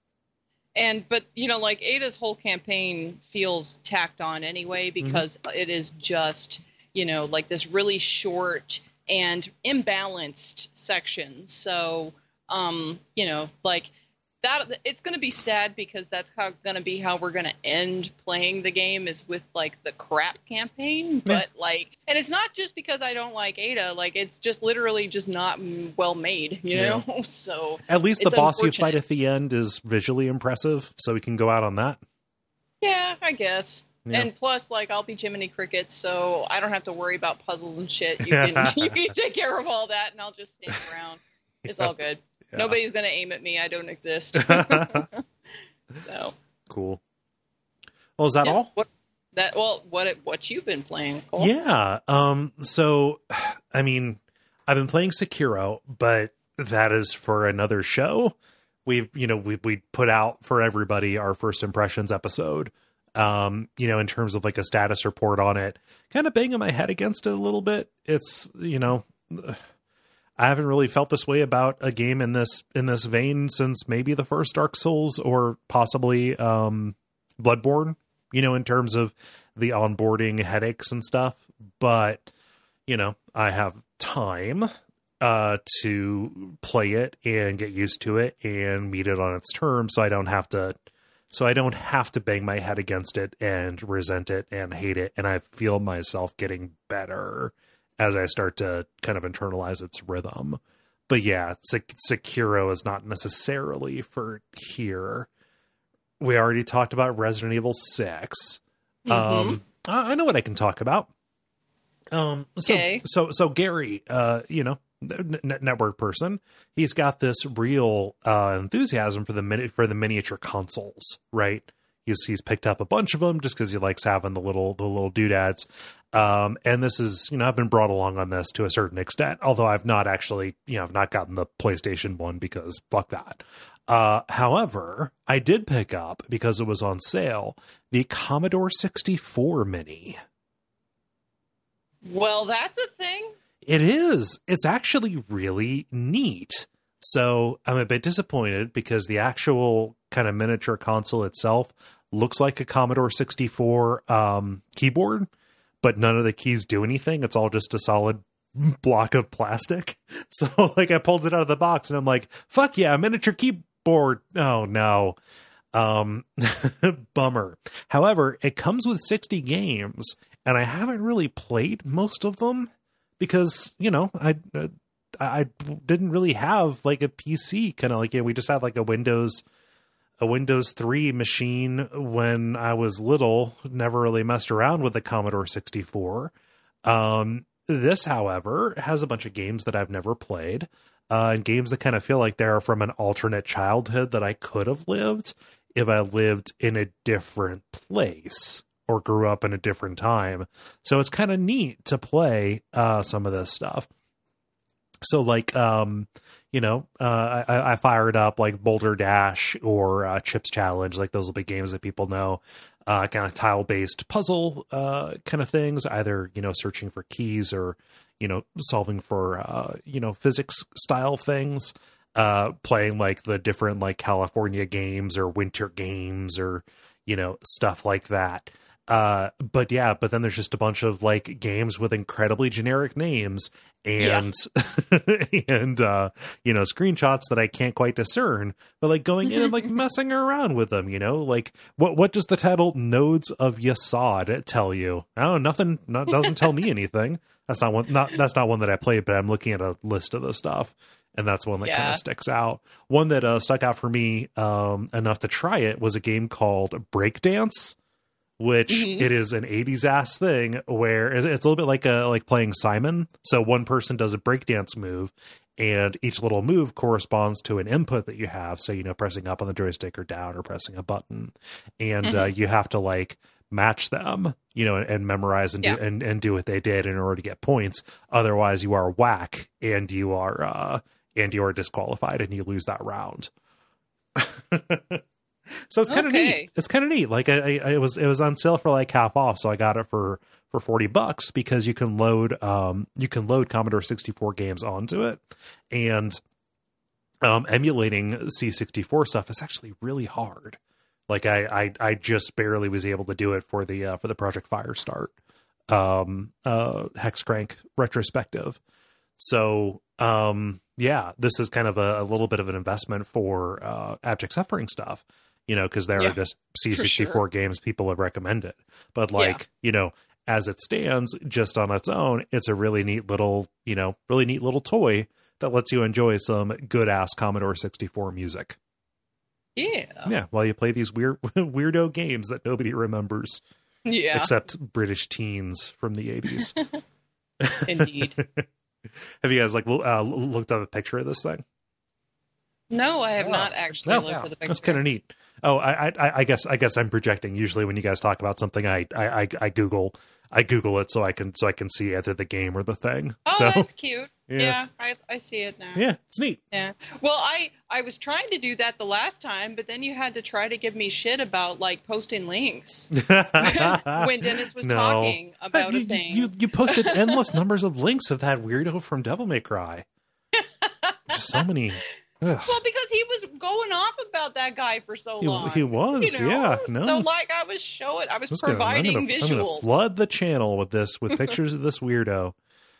And, but, you know, like Ada's whole campaign feels tacked on anyway, because mm-hmm. it is just, you know, like this really short and imbalanced section. So, um, you know, like that, it's going to be sad because that's how going to be how we're going to end playing the game is with like the crap campaign. But yeah. like, and it's not just because I don't like Ada, like it's just literally just not well made, you know? Yeah. So at least the boss you fight at the end is visually impressive. So we can go out on that. Yeah, I guess. Yeah. And plus, like, I'll be Jiminy Cricket, so I don't have to worry about puzzles and shit. You can you can take care of all that, and I'll just stand around. It's all good. Yeah. Nobody's gonna aim at me. I don't exist. So cool. Well, is that yeah, all? What that? Well, what what you've been playing? Cole? Yeah. Um. So, I mean, I've been playing Sekiro, but that is for another show. We've you know we we put out for everybody our first impressions episode. Um, you know, in terms of like a status report on it, kind of banging my head against it a little bit. It's, you know, I haven't really felt this way about a game in this, in this vein since maybe the first Dark Souls or possibly, um, Bloodborne, you know, in terms of the onboarding headaches and stuff. But, you know, I have time, uh, to play it and get used to it and meet it on its terms. So I don't have to, So I don't have to bang my head against it and resent it and hate it. And I feel myself getting better as I start to kind of internalize its rhythm. But yeah, Sek- Sekiro is not necessarily for here. We already talked about Resident Evil six. Mm-hmm. Um, I know what I can talk about. Um, so, Okay. so, so Gary, uh, you know, n- network person, he's got this real uh, enthusiasm for the mini- for the miniature consoles, right? He's he's picked up a bunch of them just because he likes having the little the little doodads. Um, and this is, you know, I've been brought along on this to a certain extent, although I've not actually, you know, I've not gotten the PlayStation one because fuck that. Uh, however, I did pick up, because it was on sale, the Commodore sixty-four Mini. Well, that's a thing. It is. It's actually really neat. So I'm a bit disappointed because the actual kind of miniature console itself looks like a Commodore sixty-four um, keyboard, but none of the keys do anything. It's all just a solid block of plastic. So like I pulled it out of the box and I'm like, fuck yeah, miniature keyboard. Oh no. Um, bummer. However, it comes with sixty games and I haven't really played most of them because, you know, I, uh, I didn't really have like a P C kind of like, yeah, we just had like a Windows, a Windows three machine when I was little, never really messed around with the Commodore sixty-four. Um, this, however, has a bunch of games that I've never played, uh, and games that kind of feel like they're from an alternate childhood that I could have lived if I lived in a different place or grew up in a different time. So it's kind of neat to play uh, some of this stuff. So like, um, you know, uh, I, I fired up like Boulder Dash or uh, Chips Challenge. Like those will be games that people know, uh, kind of tile based puzzle uh, kind of things, either, you know, searching for keys or, you know, solving for, uh, you know, physics style things, uh, playing like the different like California games or winter games or, you know, stuff like that. Uh, but yeah, but then there's just a bunch of like games with incredibly generic names and, yeah. and, uh, you know, screenshots that I can't quite discern, but like going in and like messing around with them, you know, like what, what does the title Nodes of Yasod tell you? Oh, nothing, not, doesn't tell me anything. That's not one, not, that's not one that I played, but I'm looking at a list of the stuff. And that's one that yeah. kind of sticks out. One that uh, stuck out for me um, enough to try it was a game called Breakdance, which mm-hmm. it is an eighties ass thing where it's a little bit like a like playing Simon. So one person does a breakdance move, and each little move corresponds to an input that you have. So, you know, pressing up on the joystick or down or pressing a button, and mm-hmm. uh, you have to like match them, you know, and, and memorize and, yeah. do, and and do what they did in order to get points. Otherwise, you are whack and you are uh, and you are disqualified and you lose that round. So it's kind of okay. neat. It's kind of neat. Like I, I, it was, it was on sale for like half off. So I got it for, for forty bucks because you can load, um, you can load Commodore sixty-four games onto it, and, um, emulating C sixty-four stuff is actually really hard. Like I, I, I just barely was able to do it for the, uh, for the Project Firestart, um, uh, Hexcrank retrospective. So, um, yeah, this is kind of a, a little bit of an investment for, uh, Abject Suffering stuff. You know, because there yeah, are just C sixty-four sure. games people have recommended. But like, yeah. you know, as it stands, just on its own, it's a really neat little, you know, really neat little toy that lets you enjoy some good ass Commodore sixty-four music. Yeah. Yeah, while you play these weird weirdo games that nobody remembers. Yeah. Except British teens from the eighties. Indeed. Have you guys like uh, looked up a picture of this thing? No, I have oh. not actually oh, looked yeah. at the picture. That's kind of neat. Oh, I, I, I guess, I guess I'm projecting. Usually, when you guys talk about something, I, I, I Google, I Google it so I can, so I can see either the game or the thing. Oh, so, that's cute. Yeah. yeah, I, I see it now. Yeah, it's neat. Yeah. Well, I, I was trying to do that the last time, but then you had to try to give me shit about like posting links when Dennis was no. talking about you, a thing. You, you posted endless numbers of links of that weirdo from Devil May Cry. Just so many. Ugh. Well, because he was going off about that guy for so long. He, he was, you know? yeah. No. So, like, I was showing, I was Just providing gonna, I'm gonna, visuals. I'm gonna flood the channel with this, with pictures of this weirdo.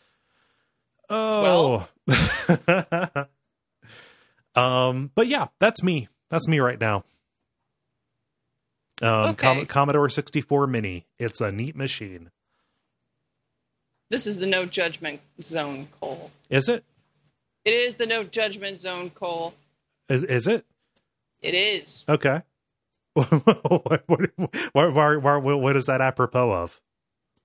Oh. Well. um, but yeah, that's me. That's me right now. Um, okay. Com- Commodore sixty-four Mini. It's a neat machine. This is the no judgment zone, Cole. Is it? It is the no judgment zone, Cole. Is is it? It is. Okay. what, what, what, what, what is that apropos of?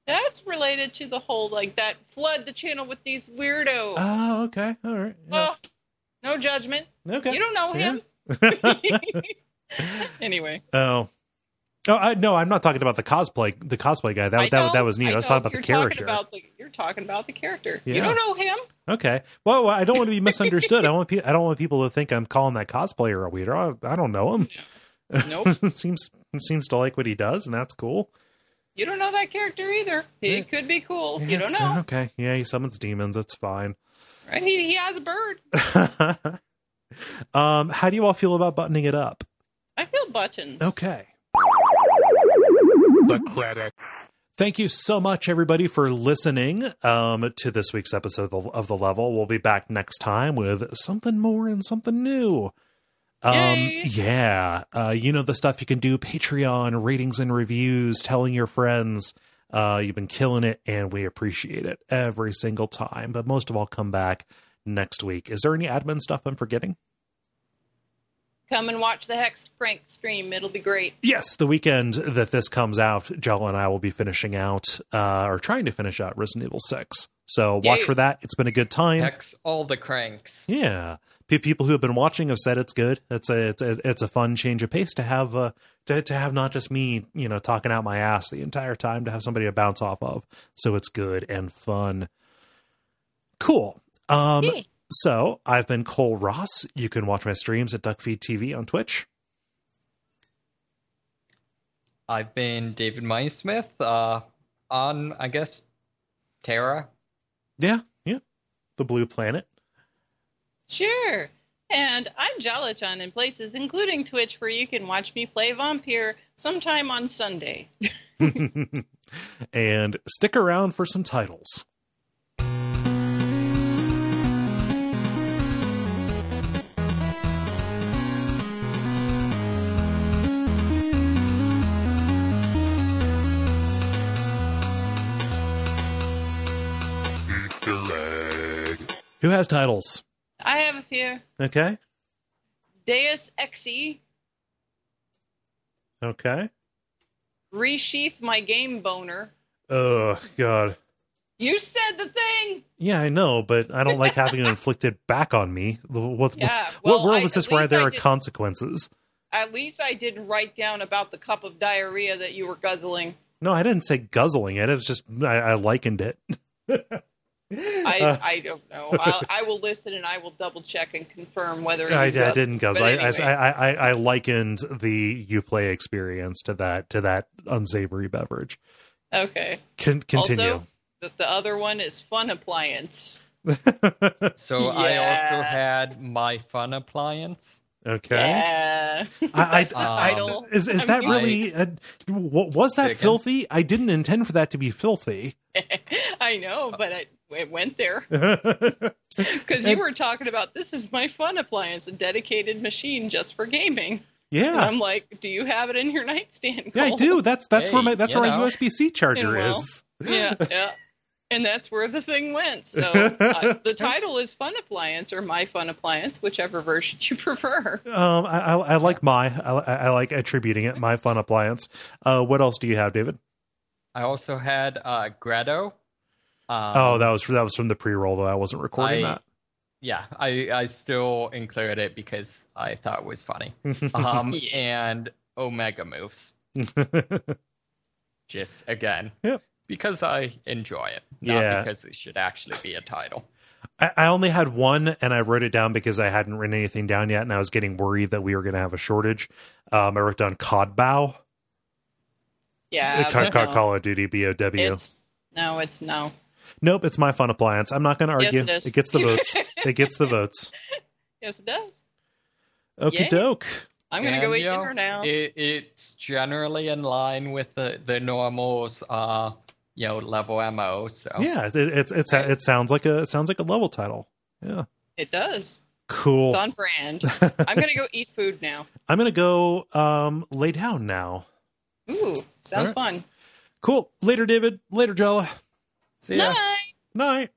That's related to the whole, like, that flood the channel with these weirdos. Oh, okay. All right. Yeah. Oh, no judgment. Okay. You don't know him. Yeah. Anyway. Oh. Oh, I, no, I'm not talking about the cosplay. The cosplay guy. That I that, know, that was neat. I, I was talking about you're the character. Talking about the, you're talking about the character. Yeah. You don't know him. Okay. Well, I don't want to be misunderstood. I want pe- I don't want people to think I'm calling that cosplayer a weirdo. I, I don't know him. Nope. seems seems to like what he does, and that's cool. You don't know that character either. He Yeah. could be cool. You don't Yes, know. Okay. Yeah, he summons demons. That's fine. Right? He, he has a bird. um, how do you all feel about buttoning it up? I feel buttons. Okay. The credits. Thank you so much, everybody, for listening um, to this week's episode of the, of the Level. We'll be back next time with something more and something new. Um, Yay. yeah. Uh, you know the stuff you can do. Patreon, ratings and reviews, telling your friends. Uh, you've been killing it, and we appreciate it every single time. But most of all, come back next week. Is there any admin stuff I'm forgetting? Come and watch the Hex Crank stream. It'll be great. Yes, the weekend that this comes out, Jell and I will be finishing out, uh, or trying to finish out Resident Evil six. So watch Yay. for that. It's been a good time. Hex all the cranks. Yeah, P- people who have been watching have said it's good. It's a it's a, it's a fun change of pace to have uh, to to have not just me, you know, talking out my ass the entire time, to have somebody to bounce off of. So it's good and fun. Cool. Um, Yay. So I've been Cole Ross. You can watch my streams at Duckfeed T V on Twitch. I've been David Smith uh, on, I guess, Terra. Yeah, yeah, the Blue Planet. Sure. And I'm Jalachan in places, including Twitch, where you can watch me play Vampire sometime on Sunday. And stick around for some titles. Easter egg. Who has titles? I have a few. Okay. Deus Exe, Okay. Resheath My Game Boner. Oh, God. You said the thing! Yeah, I know, but I don't like having it inflicted back on me. What, Yeah, what, well, what world I- is this at where least there I are did- consequences? At least I didn't write down about the cup of diarrhea that you were guzzling. No, I didn't say guzzling it. It was just, I, I likened it. I Uh, I don't know. I'll, I will listen and I will double check and confirm whether I, I you guzzled. didn't guzzle. But I, anyway. I, I, I likened the Uplay experience to that to that unsavory beverage. Okay. Con- continue. Also, the, the other one is Fun Appliance. So I Yeah. also had My Fun Appliance. Okay. Yeah. I, That's the I, I- title. Is is I'm that kidding. really? Uh, w- was that Chicken. filthy? I didn't intend for that to be filthy. I know, but it, it went there. yeah, Because you were talking about, this is my Fun Appliance, a dedicated machine just for gaming. And I'm like, do you have it in your nightstand, yeah, I Cole? do. That's that's Hey, where my that's you where my know. U S B C charger Well, is. Yeah, yeah. And that's where the thing went. So uh, the title is Fun Appliance or My Fun Appliance, whichever version you prefer. Um, I, I, I like my I, I like attributing it my fun appliance. Uh, what else do you have, David? I also had uh, Grotto. Um, Oh, that was that was from the pre-roll, though I wasn't recording I- yeah, I, I still included it because I thought it was funny. Um, Yeah. And Omega Moves. that. Just again, Yep. because I enjoy it, not Yeah. because it should actually be a title. I, I only had one, and I wrote it down because I hadn't written anything down yet, and I was getting worried that we were going to have a shortage. Um, I wrote down Cod Bow, Yeah, Call, but Call, no. Call of Duty B O W. It's no, it's no. Nope, it's my fun appliance. I'm not going to Yes, argue. it is. It gets the votes. It gets the votes. Yes, it does. Okie Yay. doke. I'm gonna And, go eat you know, dinner now. It, it's generally in line with the the normals, uh, you know, level M O. So Yeah, it, it's it's it sounds like a it sounds like a level title. Yeah, It does. cool. It's on brand. I'm gonna go eat food now. I'm gonna go um lay down now. Ooh, sounds All fun. Cool. Later, David. Later, Jella. see ya. Night. Night.